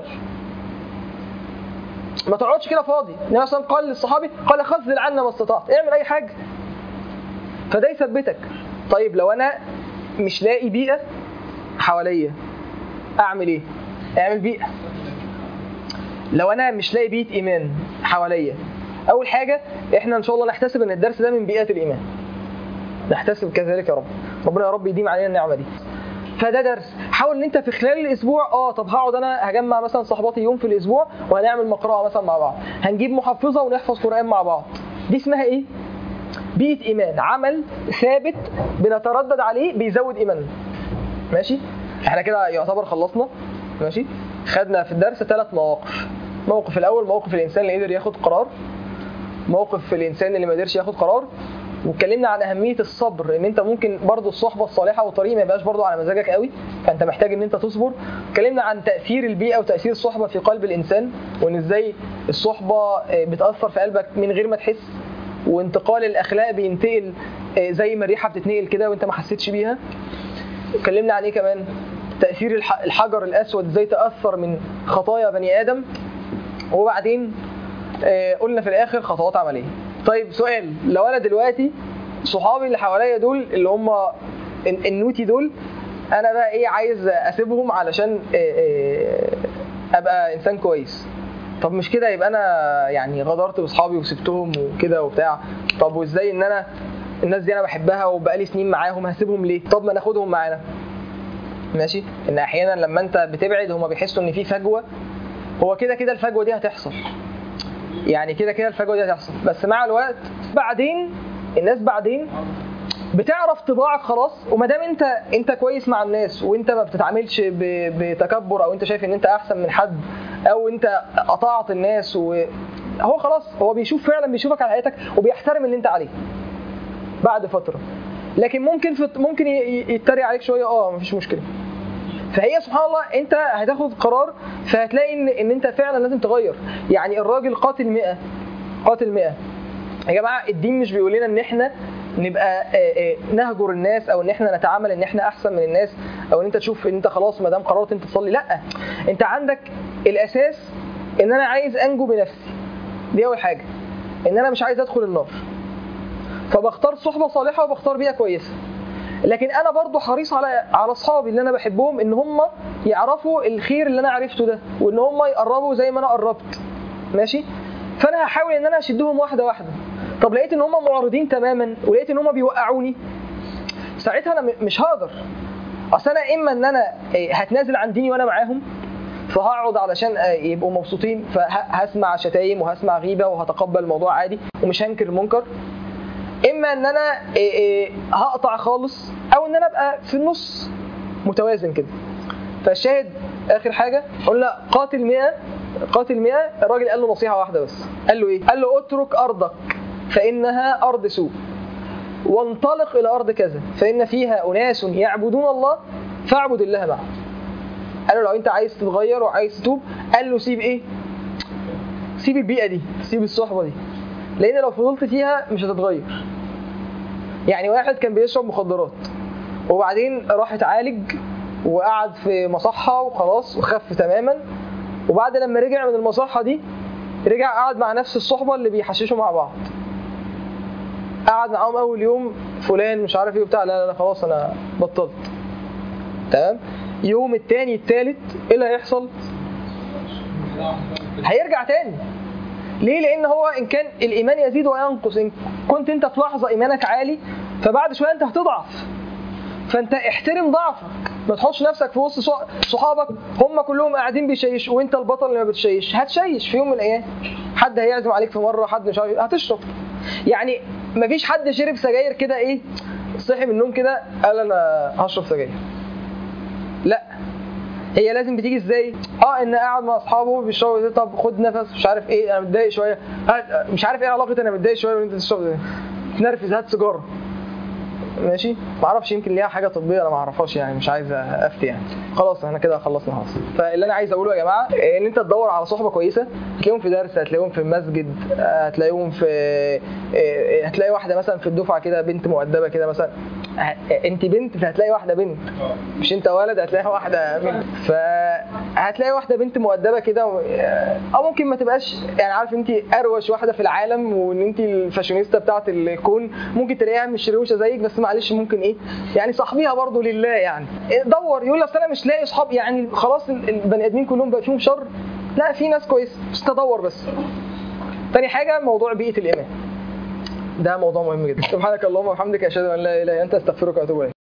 ما تقعدش كده فاضي. النبي صلى الله عليه وسلم قال للصحابي قال خذل عنا ما استطعت، اعمل اي حاجة فده يثبتك. طيب لو انا مش لاقي بيئة حواليا اعمل ايه؟ اعمل بيئة. لو انا مش لاقي بيئة ايمان حواليا، اول حاجة احنا ان شاء الله نحتسب ان الدرس ده من بيئات الايمان، نحتسب كذلك يا رب. ربنا يا رب يديم علينا النعمة دي. فده درس. حاول ان انت في خلال الاسبوع اه طب هقعد انا هجمع مثلا صحباتي يوم في الاسبوع وهنعمل مقرأة مثلا مع بعض، هنجيب محفظة ونحفظ قرآن مع بعض. دي اسمها ايه؟ بيئة ايمان، عمل ثابت بنتردد عليه بيزود ايماننا. ماشي؟ احنا كده يعتبر خلصنا. ماشي؟ خدنا في الدرس ثلاث مواقف. موقف الاول موقف الانسان اللي قدر ياخد قرار، موقف الانسان اللي ما قدرش ياخد قرار، واتكلمنا عن اهميه الصبر، ان انت ممكن برضو الصحبه الصالحه والطريق ما يبقاش برضو على مزاجك قوي، فانت محتاج ان انت تصبر. اتكلمنا عن تاثير البيئه وتاثير الصحبه في قلب الانسان، وان ازاي الصحبه بتاثر في قلبك من غير ما تحس، وانتقال الاخلاق بينتقل زي ما الريحه بتتنقل كده وانت ما حسيتش بيها. اتكلمنا عن ايه كمان؟ تاثير الحجر الاسود ازاي تاثر من خطايا بني ادم. وبعدين قلنا في الاخر خطوات عمليه. طيب سؤال، لو انا دلوقتي صحابي اللي حواليا دول اللي هم النوتي دول، انا بقى ايه عايز اسيبهم علشان ابقى انسان كويس. طب مش كده يبقى انا يعني غدرت باصحابي وسبتهم وكده وبتاع. طب وازاي ان انا الناس دي انا بحبها وبقالي سنين معاهم هسيبهم ليه؟ طب ما ناخدهم معانا. ماشي؟ ان احيانا لما انت بتبعد هم بيحسوا ان في فجوه، هو كده كده الفجوه دي هتحصل، يعني كده كده الفجوه دي هتحصل، بس مع الوقت بعدين الناس بعدين بتعرف طباعك خلاص. وما دام انت انت كويس مع الناس وانت ما بتتعاملش بتكبر او انت شايف ان انت احسن من حد او انت قطعت الناس، وهو خلاص هو بيشوف فعلا بيشوفك على حياتك وبيحترم اللي انت عليه بعد فتره. لكن ممكن ممكن يتريق عليك شويه، اه مفيش مشكله. فهي سبحان الله انت هتاخد قرار فهتلاقي ان ان انت فعلا لازم تغير. يعني الراجل قاتل مئة قاتل مئة. يا جماعه الدين مش بيقول لنا ان احنا نبقى نهجر الناس او ان احنا نتعامل ان احنا احسن من الناس او ان انت تشوف ان انت خلاص ما دام قررت انت تصلي. لا، انت عندك الاساس ان انا عايز انجو بنفسي، دي اول حاجه، ان انا مش عايز ادخل النار، فبختار صحبه صالحه وبختار بيئه كويسه. لكن انا برضو حريص على على اصحابي اللي انا بحبهم ان هم يعرفوا الخير اللي انا عرفته ده، وان هم يقربوا زي ما انا قربت. ماشي؟ فانا هحاول ان انا اشدهم واحده واحده. طب لقيت ان هم معرضين تماما ولقيت ان هم بيوقعوني، ساعتها انا مش هقدر. اصل انا اما ان انا هتنازل عن ديني وانا معاهم، فهقعد علشان يبقوا مبسوطين، فهسمع شتايم وهسمع غيبه وهتقبل الموضوع عادي ومش هنكر المنكر. اما ان انا هقطع خالص، او ان انا ابقى في النص متوازن كده. فالشاهد اخر حاجه قلنا قاتل مئة قاتل مئة. الراجل قال له نصيحه واحده بس، قال له ايه؟ قال له اترك ارضك فانها ارض سوء، وانطلق الى ارض كذا فان فيها اناس يعبدون الله فاعبد الله معهم. قال له لو انت عايز تتغير وعايز تتوب، قال له سيب ايه؟ سيب البيئه دي، سيب الصحبه دي، لان لو فضلت فيها مش هتتغير. يعني واحد كان بيشرب مخدرات وبعدين راح اتعالج وقعد في مصحه وخلاص وخف تماما، وبعد لما رجع من المصحه دي رجع قعد مع نفس الصحبه اللي بيحششوا مع بعض. قعد معاهم اول يوم فلان مش عارف ايه وبتاع، لا لا لا خلاص انا بطلت. تمام؟ يوم التاني التالت ايه اللي هيحصل؟ هيرجع تاني. ليه؟ لان هو ان كان الايمان يزيد وينقص، ان كنت انت في لحظه ايمانك عالي فبعد شويه انت هتضعف. فانت احترم ضعفك، ما تحطش نفسك في وسط صحابك هم كلهم قاعدين بيشيش وانت البطل اللي ما بتشيش. هتشيش في يوم من الايام، حد هيعزم عليك في مره، حد مش عارف، هتشرب. يعني مفيش حد شرب سجاير كده ايه صحي من النوم كده قال انا هشرب سجاير. لا، هي لازم بتيجي ازاي؟ اه ان قاعد مع اصحابه بيشربوا، طب خد نفس مش عارف ايه، انا متضايق شويه، مش عارف ايه علاقه انا متضايق شويه وانت تشرب، تنرفز، هات سيجاره. ماشي؟ ما اعرفش، يمكن ليها حاجه طبيه انا ما اعرفهاش يعني، مش عايز افتي يعني. خلاص احنا كده خلصنا خلاص. فاللي انا عايز اقوله يا جماعه ان انت تدور على صحبه كويسه، هتلاقيهم في درس، هتلاقيهم في المسجد، هتلاقيهم في هتلاقي واحده مثلا في الدفعه كده بنت مؤدبه كده مثلا، انت بنت فهتلاقي واحده بنت، مش انت ولد هتلاقي واحده بنت، فهتلاقي واحده بنت مؤدبه كده، او ممكن ما تبقاش يعني عارف انت اروش واحده في العالم وان انت الفاشونيستا بتاعه الكون، ممكن تلاقيها مش روشه زيك بس معلش ممكن ايه يعني صاحبيها برضو لله يعني. دور، يقول لك انا مش لاقي اصحاب يعني خلاص البني ادمين كلهم بقى فيهم شر. لا، في ناس كويسه بس تدور بس. تاني حاجه موضوع بيئه الايمان، ده موضوع مهم جدا. سبحانك اللهم وبحمدك اشهد ان لا اله الا انت استغفرك واتوب اليك.